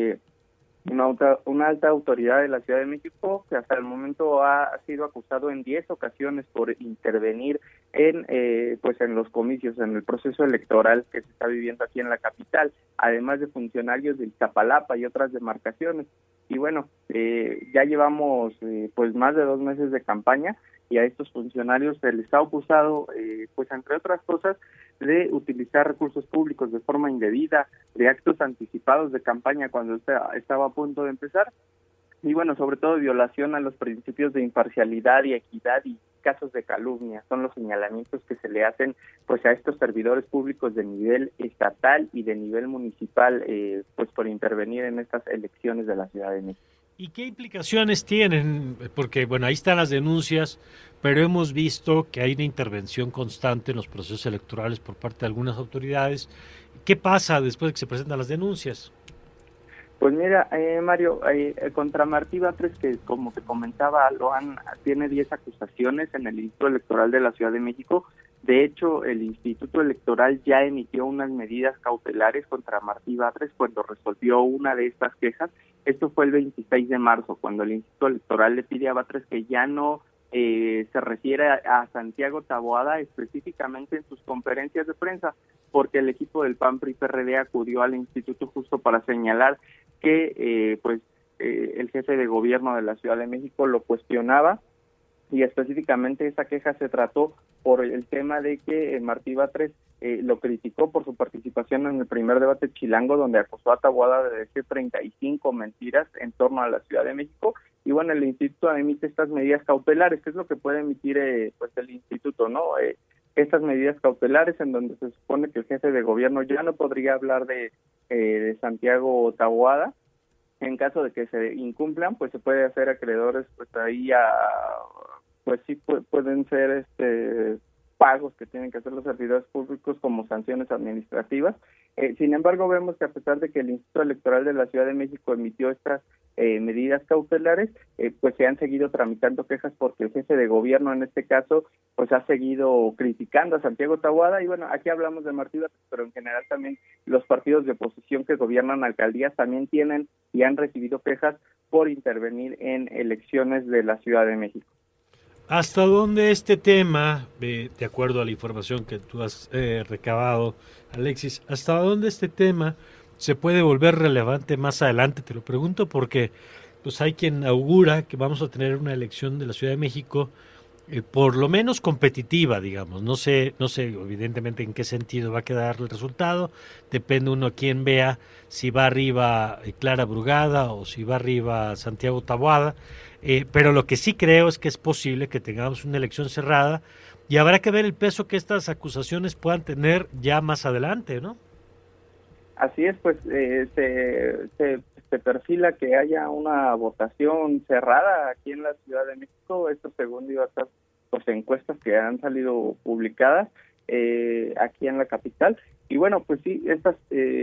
una alta autoridad de la Ciudad de México que hasta el momento ha sido acusado en 10 ocasiones por intervenir en los comicios, en el proceso electoral que se está viviendo aquí en la capital, además de funcionarios de Iztapalapa y otras demarcaciones. Y bueno, ya llevamos pues más de 2 meses de campaña y a estos funcionarios se les ha acusado, pues entre otras cosas, de utilizar recursos públicos de forma indebida, de actos anticipados de campaña cuando estaba a punto de empezar, y bueno, sobre todo violación a los principios de imparcialidad y equidad y casos de calumnia. Son los señalamientos que se le hacen pues a estos servidores públicos de nivel estatal y de nivel municipal, pues por intervenir en estas elecciones de la Ciudad de México. ¿Y qué implicaciones tienen? Porque, bueno, ahí están las denuncias, pero hemos visto que hay una intervención constante en los procesos electorales por parte de algunas autoridades. ¿Qué pasa después de que se presentan las denuncias? Pues mira, Mario, contra Martí Batres, que como te comentaba, tiene 10 acusaciones en el Instituto Electoral de la Ciudad de México. De hecho, el Instituto Electoral ya emitió unas medidas cautelares contra Martí Batres cuando resolvió una de estas quejas. Esto fue el 26 de marzo, cuando el Instituto Electoral le pide a Batres que ya no se refiere a Santiago Taboada específicamente en sus conferencias de prensa, porque el equipo del PAN-PRI-PRD acudió al instituto justo para señalar que el jefe de gobierno de la Ciudad de México lo cuestionaba, y específicamente esa queja se trató por el tema de que Martí Batres lo criticó por su participación en el primer debate chilango, donde acusó a Taboada de decir 35 mentiras en torno a la Ciudad de México. Y bueno, el instituto emite estas medidas cautelares, que es lo que puede emitir el instituto, ¿no? Estas medidas cautelares en donde se supone que el jefe de gobierno ya no podría hablar de Santiago Taboada. En caso de que se incumplan, pues se puede hacer acreedores, pues ahí pueden ser pagos que tienen que hacer los servidores públicos como sanciones administrativas. Sin embargo, vemos que a pesar de que el Instituto Electoral de la Ciudad de México emitió estas medidas cautelares, pues se han seguido tramitando quejas porque el jefe de gobierno en este caso pues ha seguido criticando a Santiago Taboada. Y bueno, aquí hablamos de Martí Batres, pero en general también los partidos de oposición que gobiernan alcaldías también tienen y han recibido quejas por intervenir en elecciones de la Ciudad de México. ¿Hasta dónde este tema, de acuerdo a la información que tú has recabado, Alexis, hasta dónde este tema se puede volver relevante más adelante? Te lo pregunto porque pues hay quien augura que vamos a tener una elección de la Ciudad de México por lo menos competitiva, digamos. No sé evidentemente en qué sentido va a quedar el resultado. Depende uno a quién vea, si va arriba Clara Brugada o si va arriba Santiago Taboada. Pero lo que sí creo es que es posible que tengamos una elección cerrada y habrá que ver el peso que estas acusaciones puedan tener ya más adelante, ¿no? Así es, pues se perfila que haya una votación cerrada aquí en la Ciudad de México, esto según diversas pues, encuestas que han salido publicadas aquí en la capital. Y bueno, pues sí, estas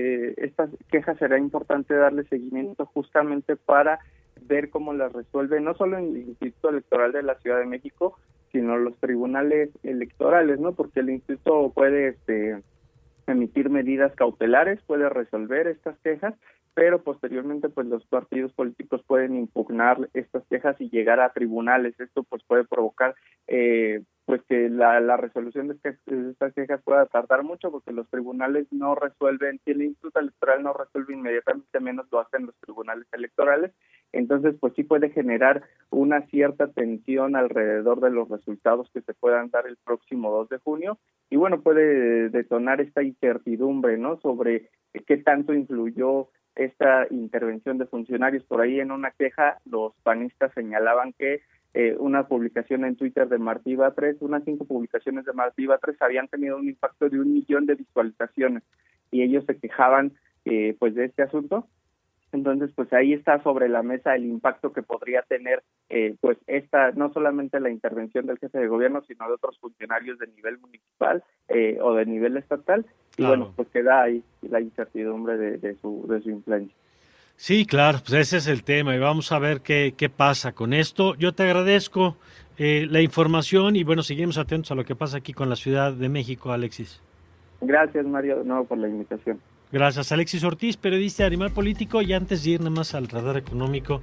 quejas será importante darle seguimiento justamente para ver cómo las resuelve no solo en el Instituto Electoral de la Ciudad de México, sino los tribunales electorales, ¿no? Porque el instituto puede emitir medidas cautelares, puede resolver estas quejas, pero posteriormente pues los partidos políticos pueden impugnar estas quejas y llegar a tribunales. Esto pues puede provocar pues que la resolución de estas quejas pueda tardar mucho, porque los tribunales no resuelven, si el Instituto Electoral no resuelve inmediatamente, menos lo hacen los tribunales electorales. Entonces pues sí puede generar una cierta tensión alrededor de los resultados que se puedan dar el próximo 2 de junio, y bueno, puede detonar esta incertidumbre, ¿no?, sobre qué tanto influyó esta intervención de funcionarios. Por ahí en una queja los panistas señalaban que una publicación en Twitter de Martí Batres, unas 5 publicaciones de Martí Batres habían tenido un impacto de 1 millón de visualizaciones, y ellos se quejaban pues de este asunto. Entonces, pues ahí está sobre la mesa el impacto que podría tener pues no solamente la intervención del jefe de gobierno, sino de otros funcionarios de nivel municipal o de nivel estatal. Y claro, bueno, pues queda ahí la incertidumbre de su influencia. Sí, claro, pues ese es el tema y vamos a ver qué pasa con esto. Yo te agradezco la información y bueno, seguimos atentos a lo que pasa aquí con la Ciudad de México, Alexis. Gracias, Mario, de nuevo por la invitación. Gracias, Alexis Ortiz, periodista de Animal Político. Y antes de ir nada más al radar económico,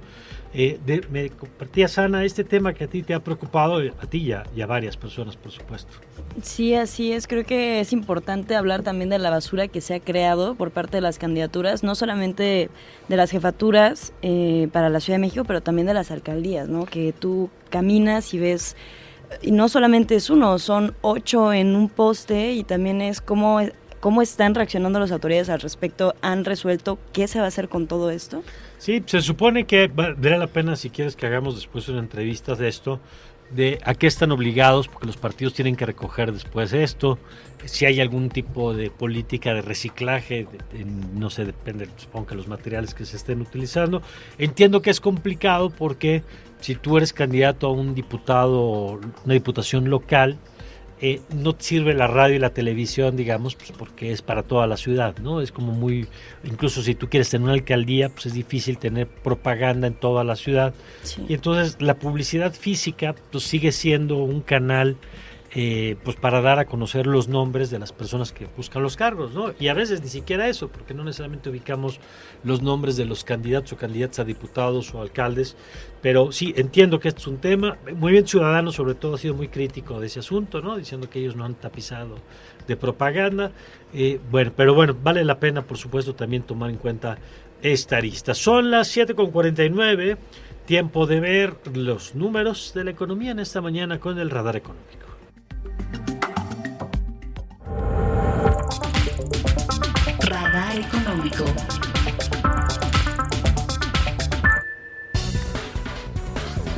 me compartías, Ana, este tema que a ti te ha preocupado, a ti y a varias personas, por supuesto. Sí, así es. Creo que es importante hablar también de la basura que se ha creado por parte de las candidaturas, no solamente de las jefaturas para la Ciudad de México, pero también de las alcaldías, ¿no? Que tú caminas y ves, y no solamente es uno, son 8 en un poste, y también es cómo están reaccionando las autoridades al respecto. ¿Han resuelto qué se va a hacer con todo esto? Sí, se supone que valdría la pena, si quieres, que hagamos después una entrevista de esto, de a qué están obligados, porque los partidos tienen que recoger después esto, si hay algún tipo de política de reciclaje, no sé, depende, supongo que los materiales que se estén utilizando. Entiendo que es complicado porque si tú eres candidato a un diputado o una diputación local, no te sirve la radio y la televisión, digamos, pues porque es para toda la ciudad, ¿no? Es como muy, incluso si tú quieres tener una alcaldía, pues es difícil tener propaganda en toda la ciudad. Sí. Y entonces la publicidad física pues sigue siendo un canal pues para dar a conocer los nombres de las personas que buscan los cargos, ¿no? Y a veces ni siquiera eso, porque no necesariamente ubicamos los nombres de los candidatos o candidatas a diputados o alcaldes, pero sí, entiendo que este es un tema. Movimiento Ciudadano sobre todo ha sido muy crítico de ese asunto, ¿no? Diciendo que ellos no han tapizado de propaganda, pero bueno, vale la pena, por supuesto, también tomar en cuenta esta arista. Son las 7:49, tiempo de ver los números de la economía en esta mañana con el Radar Económico. Radar Económico.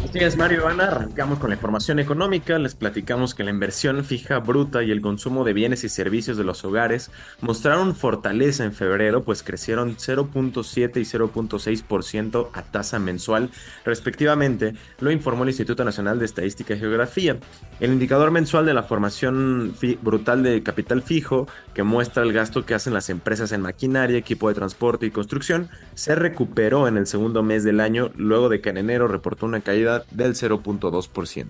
Así es, Mario, Ana, arrancamos con la información económica. Les platicamos que la inversión fija bruta y el consumo de bienes y servicios de los hogares mostraron fortaleza en febrero, pues crecieron 0.7 y 0.6% a tasa mensual, respectivamente, lo informó el Instituto Nacional de Estadística y Geografía. El indicador mensual de la formación brutal de capital fijo, que muestra el gasto que hacen las empresas en maquinaria, equipo de transporte y construcción, se recuperó en el segundo mes del año, luego de que en enero reportó una caída del 0.2%.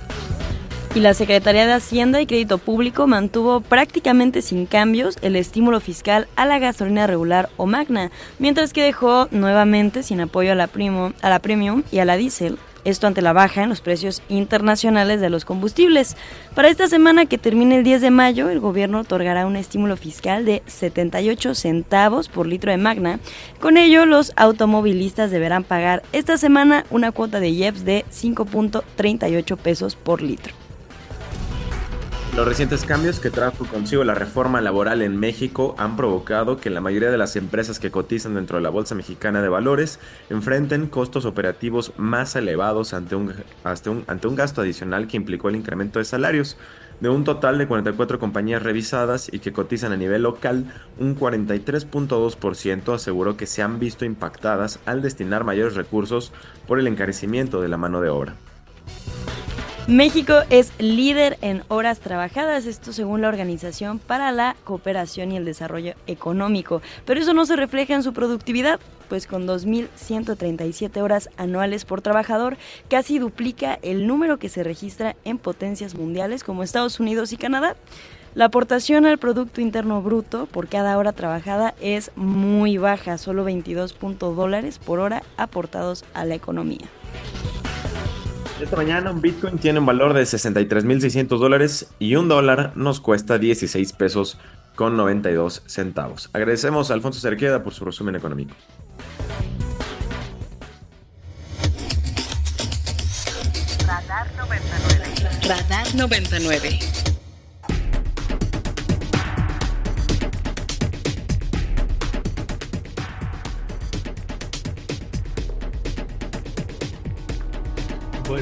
Y la Secretaría de Hacienda y Crédito Público mantuvo prácticamente sin cambios el estímulo fiscal a la gasolina regular o magna, mientras que dejó nuevamente sin apoyo a la premium y a la diésel. Esto ante la baja en los precios internacionales de los combustibles. Para esta semana que termina el 10 de mayo, el gobierno otorgará un estímulo fiscal de 78 centavos por litro de magna. Con ello, los automovilistas deberán pagar esta semana una cuota de IEPS de 5.38 pesos por litro. Los recientes cambios que trajo consigo la reforma laboral en México han provocado que la mayoría de las empresas que cotizan dentro de la Bolsa Mexicana de Valores enfrenten costos operativos más elevados ante un gasto adicional que implicó el incremento de salarios. De un total de 44 compañías revisadas y que cotizan a nivel local, un 43.2% aseguró que se han visto impactadas al destinar mayores recursos por el encarecimiento de la mano de obra. México es líder en horas trabajadas, esto según la Organización para la Cooperación y el Desarrollo Económico, pero eso no se refleja en su productividad, pues con 2.137 horas anuales por trabajador, casi duplica el número que se registra en potencias mundiales como Estados Unidos y Canadá. La aportación al Producto Interno Bruto por cada hora trabajada es muy baja, solo $22 por hora aportados a la economía. Esta mañana un Bitcoin tiene un valor de $63,600 y un dólar nos cuesta 16 pesos con 92 centavos. Agradecemos a Alfonso Cerqueda por su resumen económico. Radar 99. Radar 99. Bueno,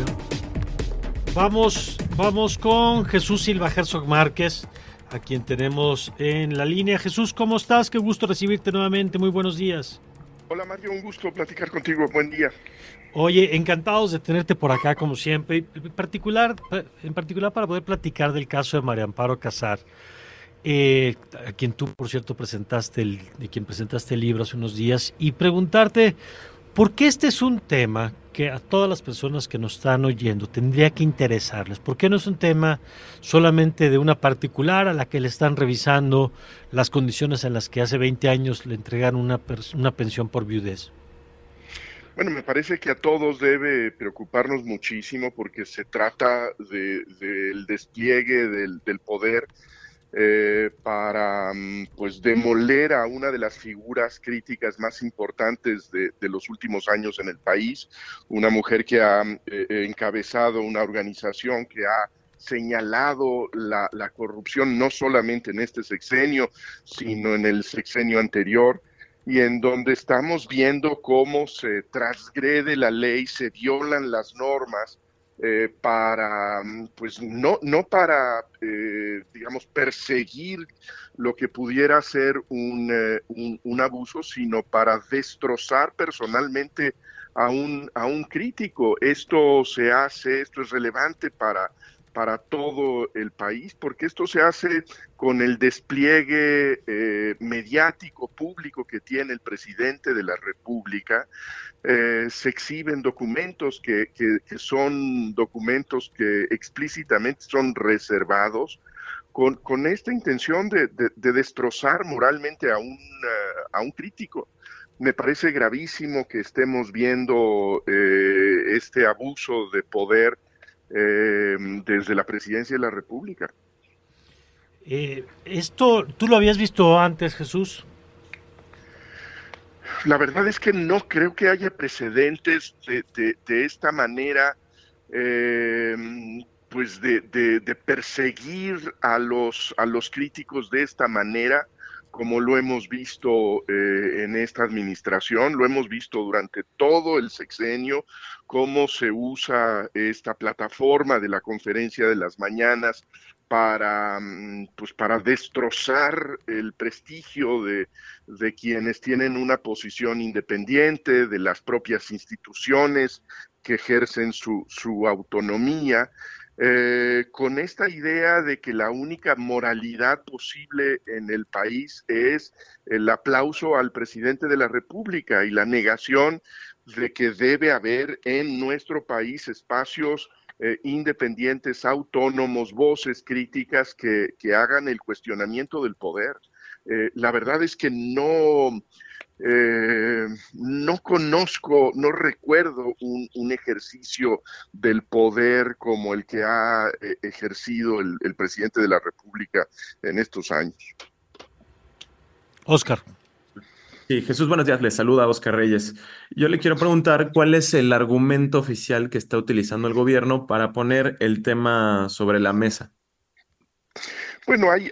vamos con Jesús Silva Herzog Márquez, a quien tenemos en la línea. Jesús, ¿cómo estás? Qué gusto recibirte nuevamente. Muy buenos días. Hola Mario, un gusto platicar contigo. Buen día. Oye, encantados de tenerte por acá como siempre, en particular para poder platicar del caso de María Amparo Casar, a quien tú, por cierto, presentaste el libro hace unos días, y preguntarte por qué este es un tema que a todas las personas que nos están oyendo tendría que interesarles. ¿Por qué no es un tema solamente de una particular a la que le están revisando las condiciones en las que hace 20 años le entregaron una pensión por viudez? Bueno, me parece que a todos debe preocuparnos muchísimo porque se trata del despliegue del poder para pues demoler a una de las figuras críticas más importantes de los últimos años en el país, una mujer que ha encabezado una organización que ha señalado la corrupción no solamente en este sexenio, sino en el sexenio anterior, y en donde estamos viendo cómo se transgrede la ley, se violan las normas, para, pues no para, digamos, perseguir lo que pudiera ser un abuso, sino para destrozar personalmente a un crítico. Esto es relevante para todo el país, porque esto se hace con el despliegue mediático público que tiene el presidente de la República. Se exhiben documentos que son documentos que explícitamente son reservados con esta intención de destrozar moralmente a un crítico. Me parece gravísimo que estemos viendo este abuso de poder desde la presidencia de la República. ¿Esto tú lo habías visto antes, Jesús? La verdad es que no creo que haya precedentes de esta manera, pues de perseguir a los críticos de esta manera, como lo hemos visto en esta administración, lo hemos visto durante todo el sexenio, cómo se usa esta plataforma de la conferencia de las mañanas para destrozar el prestigio de quienes tienen una posición independiente, de las propias instituciones que ejercen su autonomía, con esta idea de que la única moralidad posible en el país es el aplauso al presidente de la República y la negación de que debe haber en nuestro país espacios independientes, autónomos, voces críticas que hagan el cuestionamiento del poder. La verdad es que no conozco, no recuerdo un ejercicio del poder como el que ha ejercido el presidente de la República en estos años. Oscar. Sí, Jesús, buenos días, le saluda Oscar Reyes. Yo le quiero preguntar cuál es el argumento oficial que está utilizando el gobierno para poner el tema sobre la mesa. Bueno, hay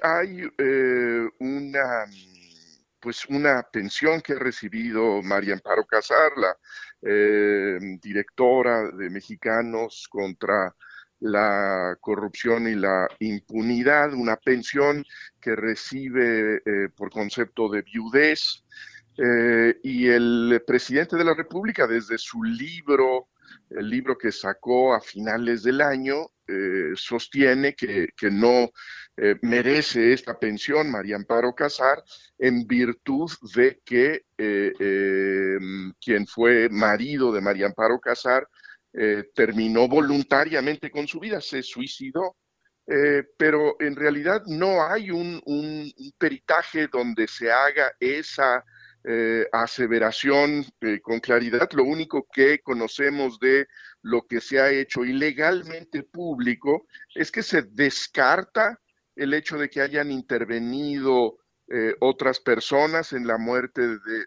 una pensión que ha recibido María Amparo Casar, la directora de Mexicanos contra la corrupción y la impunidad, una pensión que recibe por concepto de viudez, y el presidente de la República, desde su libro, el libro que sacó a finales del año, sostiene que no merece esta pensión María Amparo Casar, en virtud de que quien fue marido de María Amparo Casar terminó voluntariamente con su vida, se suicidó. Pero en realidad no hay un peritaje donde se haga esa aseveración con claridad. Lo único que conocemos de lo que se ha hecho ilegalmente público es que se descarta el hecho de que hayan intervenido otras personas en la muerte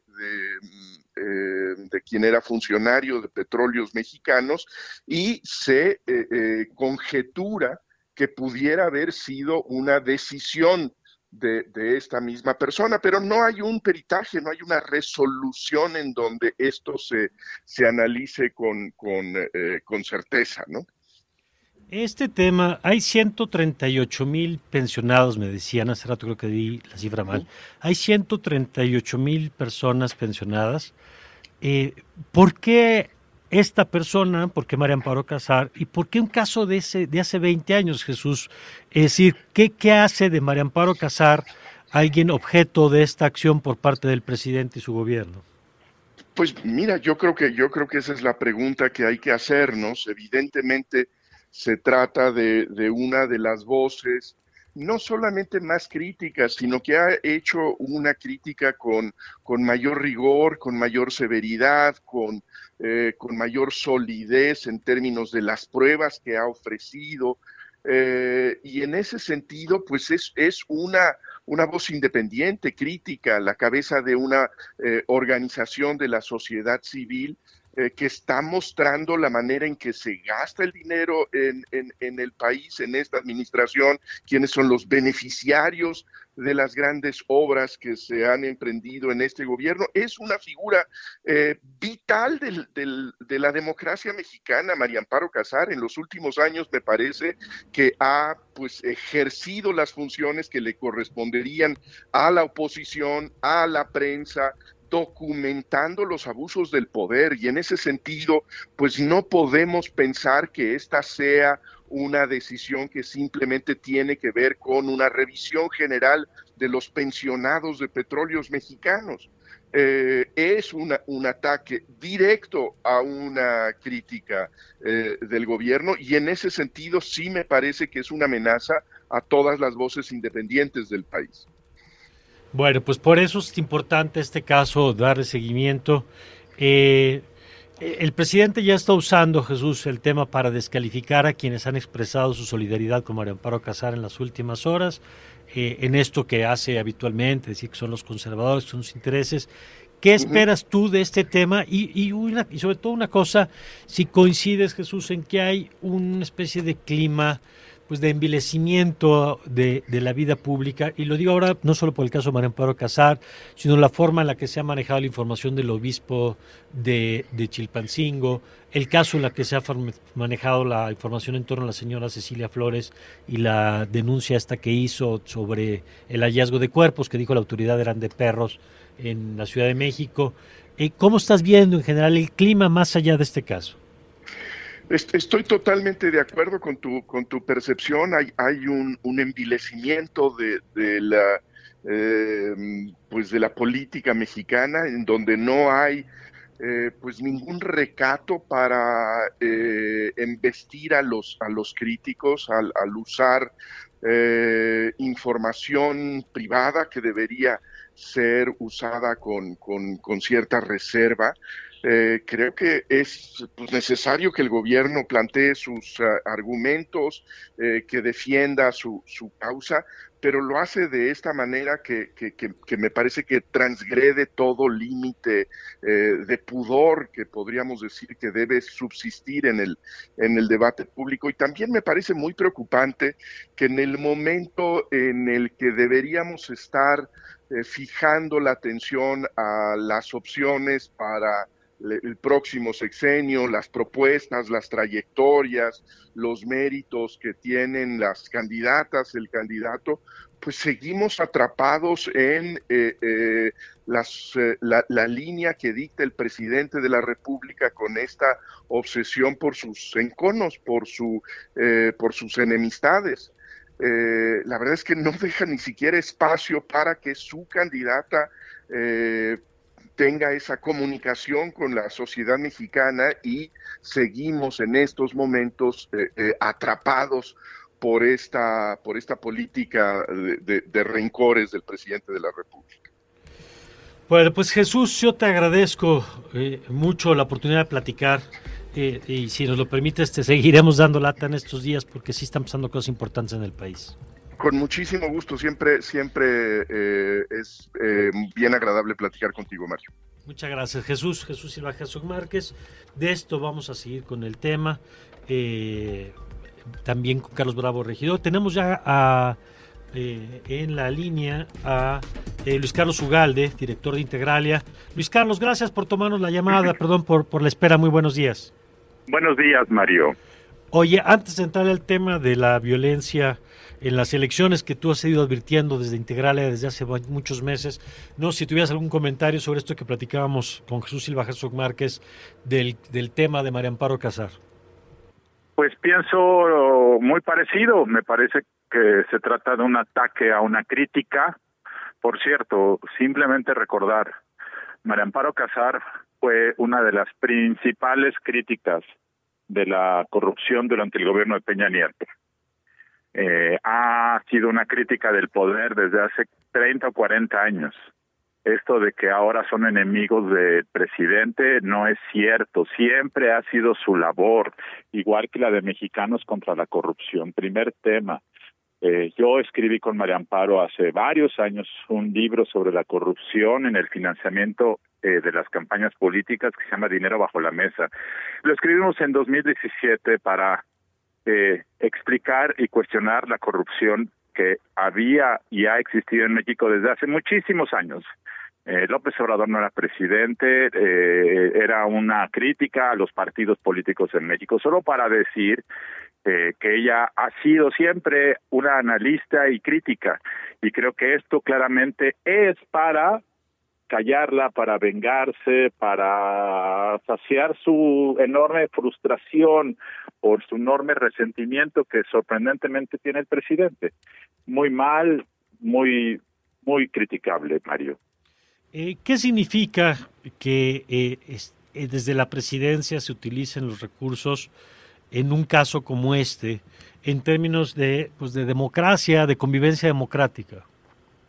de quien era funcionario de Petróleos Mexicanos, y se conjetura que pudiera haber sido una decisión de esta misma persona, pero no hay un peritaje, no hay una resolución en donde esto se analice con certeza, ¿no? Este tema, hay 138,000 pensionados, me decían hace rato, creo que di la cifra mal. Hay 138,000 personas pensionadas. ¿Por qué esta persona, por qué María Amparo Casar, y por qué un caso de hace 20 años, Jesús? Es decir, ¿qué hace de María Amparo Casar alguien objeto de esta acción por parte del presidente y su gobierno? Pues mira, yo creo que esa es la pregunta que hay que hacernos. Evidentemente se trata de una de las voces, no solamente más críticas, sino que ha hecho una crítica con mayor rigor, con mayor severidad, con mayor solidez en términos de las pruebas que ha ofrecido, y en ese sentido, pues es una voz independiente, crítica, a la cabeza de una organización de la sociedad civil que está mostrando la manera en que se gasta el dinero en el país, en esta administración, quiénes son los beneficiarios de las grandes obras que se han emprendido en este gobierno. Es una figura vital de la democracia mexicana, María Amparo Casar. En los últimos años me parece que ha ejercido las funciones que le corresponderían a la oposición, a la prensa, documentando los abusos del poder, y en ese sentido, pues no podemos pensar que esta sea una decisión que simplemente tiene que ver con una revisión general de los pensionados de Petróleos Mexicanos. Es un ataque directo a una crítica del gobierno, y en ese sentido sí me parece que es una amenaza a todas las voces independientes del país. Bueno, pues por eso es importante este caso, darle seguimiento. El presidente ya está usando, Jesús, el tema para descalificar a quienes han expresado su solidaridad con María Amparo Casar en las últimas horas, en esto que hace habitualmente, decir que son los conservadores, son sus intereses. ¿Qué esperas tú de este tema? Y sobre todo una cosa, si coincides, Jesús, en que hay una especie de clima pues de envilecimiento de la vida pública, y lo digo ahora no solo por el caso de María Amparo Casar, sino la forma en la que se ha manejado la información del obispo de Chilpancingo, el caso en la que se ha manejado la información en torno a la señora Cecilia Flores y la denuncia esta que hizo sobre el hallazgo de cuerpos que dijo la autoridad eran de perros en la Ciudad de México. ¿Cómo estás viendo en general el clima más allá de este caso? Estoy totalmente de acuerdo con tu percepción. Hay un envilecimiento de la pues de la política mexicana, en donde no hay pues ningún recato para embestir a los críticos al usar información privada que debería ser usada con cierta reserva. Creo que es necesario que el gobierno plantee sus argumentos, que defienda su causa, pero lo hace de esta manera que me parece que transgrede todo límite de pudor que podríamos decir que debe subsistir en el debate público. Y también me parece muy preocupante que en el momento en el que deberíamos estar fijando la atención a las opciones para el próximo sexenio, las propuestas, las trayectorias, los méritos que tienen las candidatas, el candidato, pues seguimos atrapados en la línea que dicta el presidente de la República, con esta obsesión por sus enconos, por sus enemistades. La verdad es que no deja ni siquiera espacio para que su candidata tenga esa comunicación con la sociedad mexicana, y seguimos en estos momentos atrapados por esta política de rencores del presidente de la República. Bueno, pues Jesús, yo te agradezco mucho la oportunidad de platicar, y si nos lo permites te seguiremos dando lata en estos días, porque sí están pasando cosas importantes en el país. Con muchísimo gusto, siempre es bien agradable platicar contigo, Mario. Muchas gracias, Jesús Silva Jesús Márquez. De esto vamos a seguir con el tema, también con Carlos Bravo, regidor. Tenemos ya en la línea a Luis Carlos Ugalde, director de Integralia. Luis Carlos, gracias por tomarnos la llamada, perdón por la espera, muy buenos días. Buenos días, Mario. Oye, antes de entrar al tema de la violencia en las elecciones que tú has ido advirtiendo desde Integralia desde hace muchos meses, no sé si tuvieras algún comentario sobre esto que platicábamos con Jesús Silva Jesús Márquez del tema de María Amparo Casar. Pues pienso muy parecido, me parece que se trata de un ataque a una crítica. Por cierto, simplemente recordar, María Amparo Casar fue una de las principales críticas de la corrupción durante el gobierno de Peña Nieto. Ha sido una crítica del poder desde hace 30 o 40 años. Esto de que ahora son enemigos del presidente no es cierto. Siempre ha sido su labor, igual que la de Mexicanos contra la Corrupción. Primer tema. Yo escribí con María Amparo hace varios años un libro sobre la corrupción en el financiamiento de las campañas políticas, que se llama Dinero bajo la mesa. Lo escribimos en 2017 para explicar y cuestionar la corrupción que había y ha existido en México desde hace muchísimos años. López Obrador no era presidente, era una crítica a los partidos políticos en México, solo para decir que ella ha sido siempre una analista y crítica, y creo que esto claramente es para callarla, para vengarse, para saciar su enorme frustración por su enorme resentimiento que sorprendentemente tiene el presidente. Muy mal, muy criticable, Mario. ¿Qué significa que desde la presidencia se utilicen los recursos en un caso como este, en términos de democracia, de convivencia democrática?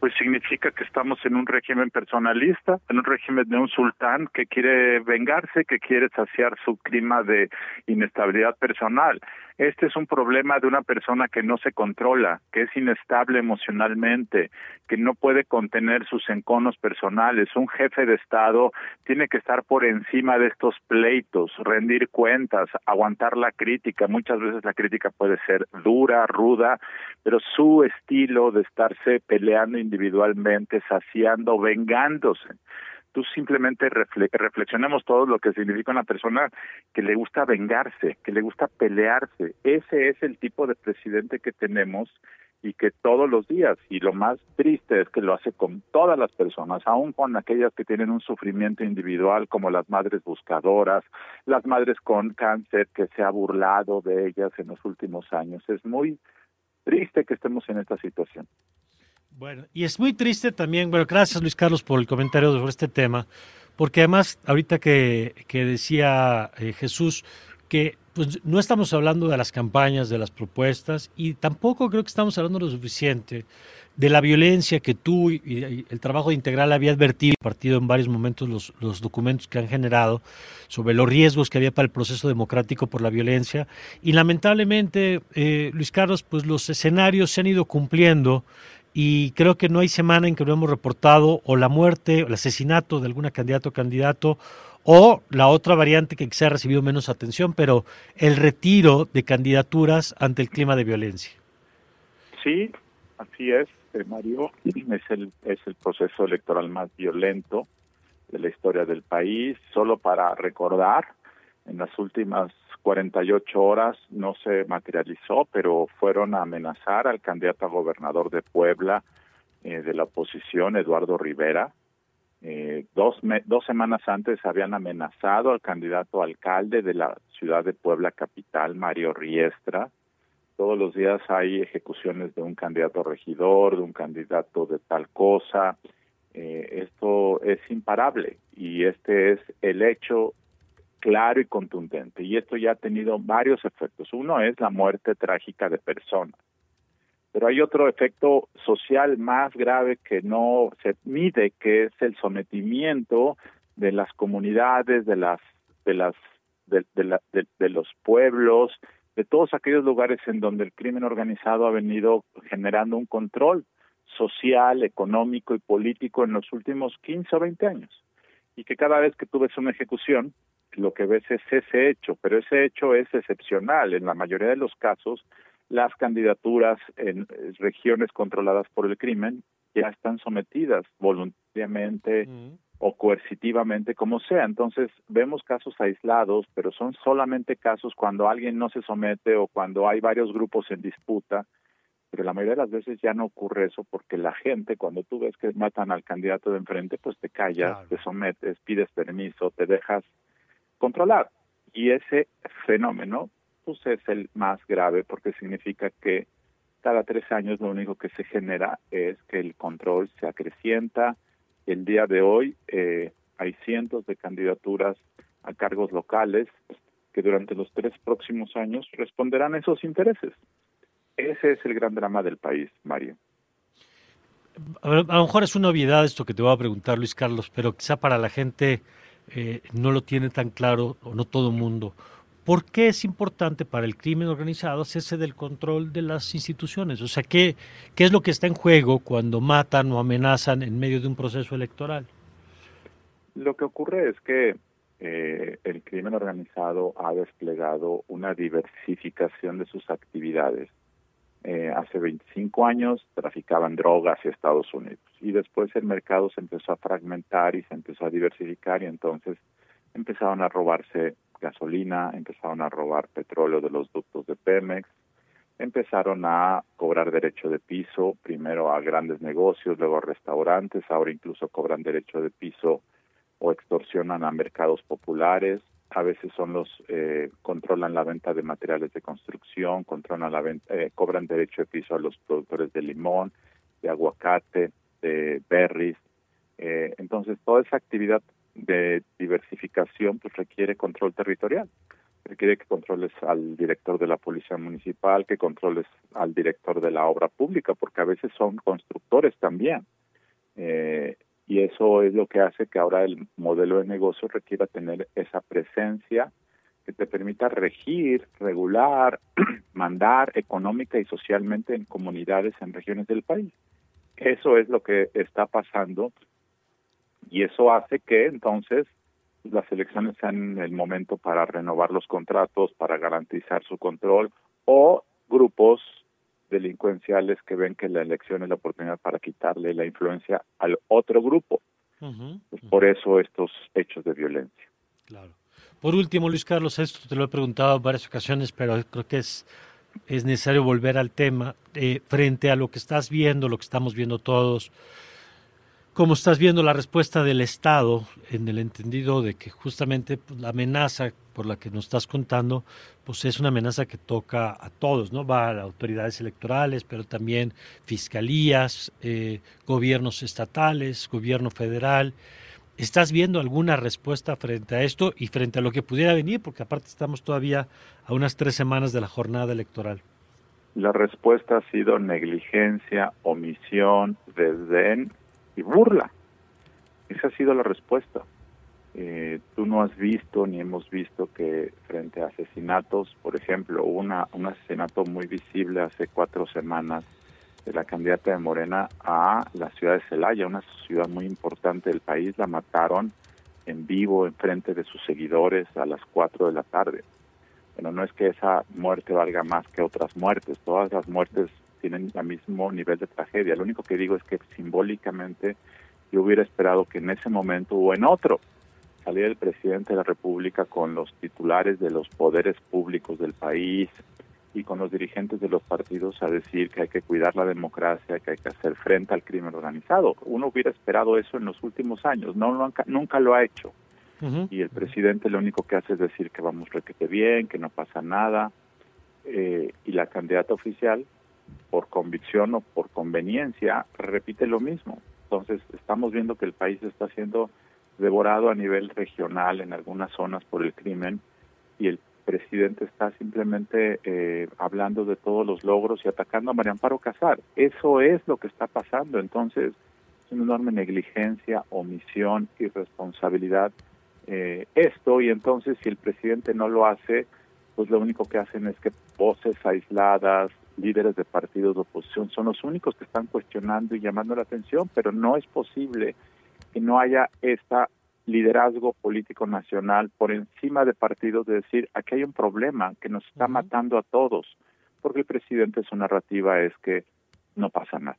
pues significa que estamos en un régimen personalista, en un régimen de un sultán que quiere vengarse, que quiere saciar su clima de inestabilidad personal. Este es un problema de una persona que no se controla, que es inestable emocionalmente, que no puede contener sus enconos personales. Un jefe de Estado tiene que estar por encima de estos pleitos, rendir cuentas, aguantar la crítica. Muchas veces la crítica puede ser dura, ruda, pero su estilo de estarse peleando individualmente, saciando, vengándose. Tú simplemente reflexionemos todo lo que significa una persona que le gusta vengarse, que le gusta pelearse. Ese es el tipo de presidente que tenemos y que todos los días, y lo más triste es que lo hace con todas las personas, aun con aquellas que tienen un sufrimiento individual, como las madres buscadoras, las madres con cáncer, que se ha burlado de ellas en los últimos años. Es muy triste que estemos en esta situación. Bueno, y es muy triste también, bueno, gracias Luis Carlos por el comentario sobre este tema, porque además ahorita que decía Jesús que pues no estamos hablando de las campañas, de las propuestas, y tampoco creo que estamos hablando lo suficiente de la violencia que tú y el trabajo de Integral había advertido, partido en varios momentos los documentos que han generado sobre los riesgos que había para el proceso democrático por la violencia, y lamentablemente, Luis Carlos, pues los escenarios se han ido cumpliendo. Y creo que no hay semana en que no hemos reportado o la muerte o el asesinato de alguna candidato o candidato o la otra variante que quizá ha recibido menos atención, pero el retiro de candidaturas ante el clima de violencia. Sí, así es, Mario. Es el proceso electoral más violento de la historia del país. Solo para recordar, en las últimas 48 horas no se materializó, pero fueron a amenazar al candidato a gobernador de Puebla de la oposición, Eduardo Rivera. 2 semanas antes habían amenazado al candidato a alcalde de la ciudad de Puebla capital, Mario Riestra. Todos los días hay ejecuciones de un candidato a regidor, de un candidato de tal cosa. Esto es imparable y este es el hecho claro y contundente, y esto ya ha tenido varios efectos. Uno es la muerte trágica de personas, pero hay otro efecto social más grave que no se mide, que es el sometimiento de las comunidades, de los pueblos, de todos aquellos lugares en donde el crimen organizado ha venido generando un control social, económico y político en los últimos 15 o 20 años, y que cada vez que tú ves una ejecución, lo que ves es ese hecho, pero ese hecho es excepcional. En la mayoría de los casos, las candidaturas en regiones controladas por el crimen ya están sometidas voluntariamente o coercitivamente, como sea. Entonces, vemos casos aislados, pero son solamente casos cuando alguien no se somete o cuando hay varios grupos en disputa, pero la mayoría de las veces ya no ocurre eso, porque la gente, cuando tú ves que matan al candidato de enfrente, pues te callas, claro, te sometes, pides permiso, te dejas controlar, y ese fenómeno pues es el más grave, porque significa que cada 3 años lo único que se genera es que el control se acrecienta. El día de hoy hay cientos de candidaturas a cargos locales que durante los 3 próximos años responderán a esos intereses. Ese es el gran drama del país, Mario. A lo mejor es una obviedad esto que te voy a preguntar, Luis Carlos, pero quizá para la gente no lo tiene tan claro, o no todo el mundo. ¿Por qué es importante para el crimen organizado hacerse del control de las instituciones? O sea, ¿qué es lo que está en juego cuando matan o amenazan en medio de un proceso electoral? Lo que ocurre es que el crimen organizado ha desplegado una diversificación de sus actividades. Hace 25 años traficaban drogas hacia Estados Unidos, y después el mercado se empezó a fragmentar y se empezó a diversificar, y entonces empezaron a robarse gasolina, empezaron a robar petróleo de los ductos de Pemex, empezaron a cobrar derecho de piso, primero a grandes negocios, luego a restaurantes, ahora incluso cobran derecho de piso o extorsionan a mercados populares. A veces son controlan la venta de materiales de construcción, controlan la venta, cobran derecho de piso a los productores de limón, de aguacate, de berries. Entonces, toda esa actividad de diversificación pues requiere control territorial. requiere que controles al director de la policía municipal, que controles al director de la obra pública, porque a veces son constructores también. Y eso es lo que hace que ahora el modelo de negocio requiera tener esa presencia que te permita regir, regular, mandar económica y socialmente en comunidades, en regiones del país. Eso es lo que está pasando y eso hace que entonces las elecciones sean el momento para renovar los contratos, para garantizar su control, o grupos delincuenciales que ven que la elección es la oportunidad para quitarle la influencia al otro grupo. Pues por eso estos hechos de violencia. Claro. Por último, Luis Carlos, esto te lo he preguntado en varias ocasiones, pero creo que es necesario volver al tema frente a lo que estás viendo, lo que estamos viendo todos. ¿Cómo estás viendo la respuesta del Estado en el entendido de que justamente la amenaza por la que nos estás contando, pues es una amenaza que toca a todos, ¿no? Va a las autoridades electorales, pero también fiscalías, gobiernos estatales, gobierno federal. ¿Estás viendo alguna respuesta frente a esto y frente a lo que pudiera venir? Porque aparte estamos todavía a unas 3 semanas de la jornada electoral. La respuesta ha sido negligencia, omisión, desdén y burla. Esa ha sido la respuesta. Tú no has visto ni hemos visto que frente a asesinatos, por ejemplo, hubo un asesinato muy visible hace 4 semanas de la candidata de Morena a la ciudad de Celaya, una ciudad muy importante del país. La mataron en vivo en frente de sus seguidores a las 4 de la tarde. Bueno, no es que esa muerte valga más que otras muertes, todas las muertes tienen el mismo nivel de tragedia. Lo único que digo es que simbólicamente yo hubiera esperado que en ese momento o en otro saliera el presidente de la República con los titulares de los poderes públicos del país y con los dirigentes de los partidos a decir que hay que cuidar la democracia, que hay que hacer frente al crimen organizado. Uno hubiera esperado eso en los últimos años, nunca lo ha hecho. Y el presidente lo único que hace es decir que vamos requete bien, que no pasa nada, y la candidata oficial, por convicción o por conveniencia, repite lo mismo. Entonces estamos viendo que el país está siendo devorado a nivel regional en algunas zonas por el crimen y el presidente está simplemente hablando de todos los logros y atacando a María Amparo Casar. Eso es lo que está pasando. Entonces es una enorme negligencia, omisión, irresponsabilidad esto, y entonces si el presidente no lo hace, pues lo único que hacen es que voces aisladas, líderes de partidos de oposición son los únicos que están cuestionando y llamando la atención, pero no es posible que no haya este liderazgo político nacional por encima de partidos de decir, aquí hay un problema que nos está matando a todos, porque el presidente, su narrativa es que no pasa nada.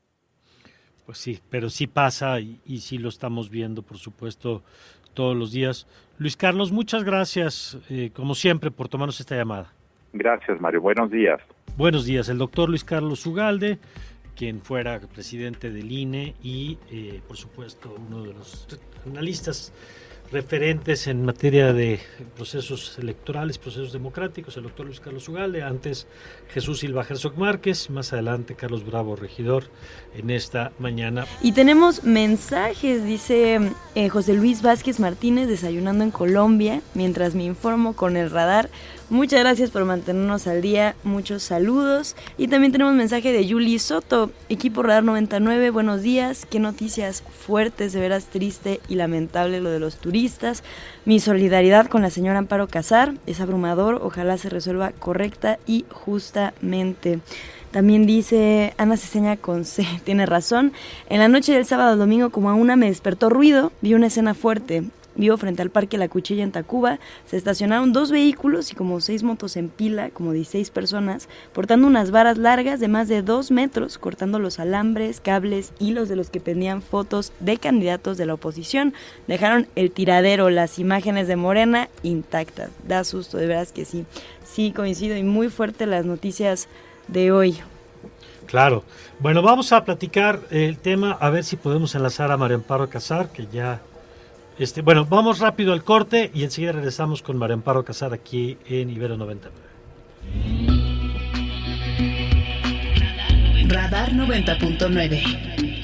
Pues sí, pero sí pasa y sí lo estamos viendo, por supuesto, todos los días. Luis Carlos, muchas gracias, como siempre, por tomarnos esta llamada. Gracias, Mario. Buenos días. Buenos días. El doctor Luis Carlos Ugalde, quien fuera presidente del INE y, por supuesto, uno de los analistas referentes en materia de procesos electorales, procesos democráticos, el doctor Luis Carlos Ugalde, antes Jesús Silva Herzog Márquez, más adelante Carlos Bravo, regidor, en esta mañana. Y tenemos mensajes, dice José Luis Vázquez Martínez, desayunando en Colombia, mientras me informo con el radar. Muchas gracias por mantenernos al día, muchos saludos. Y también tenemos mensaje de Yuli Soto, equipo Radar 99, buenos días, qué noticias fuertes, de veras triste y lamentable lo de los turistas. Mi solidaridad con la señora Amparo Casar, es abrumador, ojalá se resuelva correcta y justamente. También dice Ana Ceseña con C, tiene razón, en la noche del sábado al domingo como a una me despertó ruido, vi una escena fuerte. Vivo frente al Parque La Cuchilla en Tacuba, se estacionaron 2 vehículos y como 6 motos en pila, como 16 personas, portando unas varas largas de más de 2 metros, cortando los alambres, cables, hilos de los que pendían fotos de candidatos de la oposición. Dejaron el tiradero, las imágenes de Morena intactas. Da susto, de veras que sí. Sí, coincido, y muy fuerte las noticias de hoy. Claro. Bueno, vamos a platicar el tema, a ver si podemos enlazar a María Amparo Casar, que ya... Bueno, vamos rápido al corte y enseguida regresamos con María Amparo Casar aquí en Ibero 99. Radar 90.9.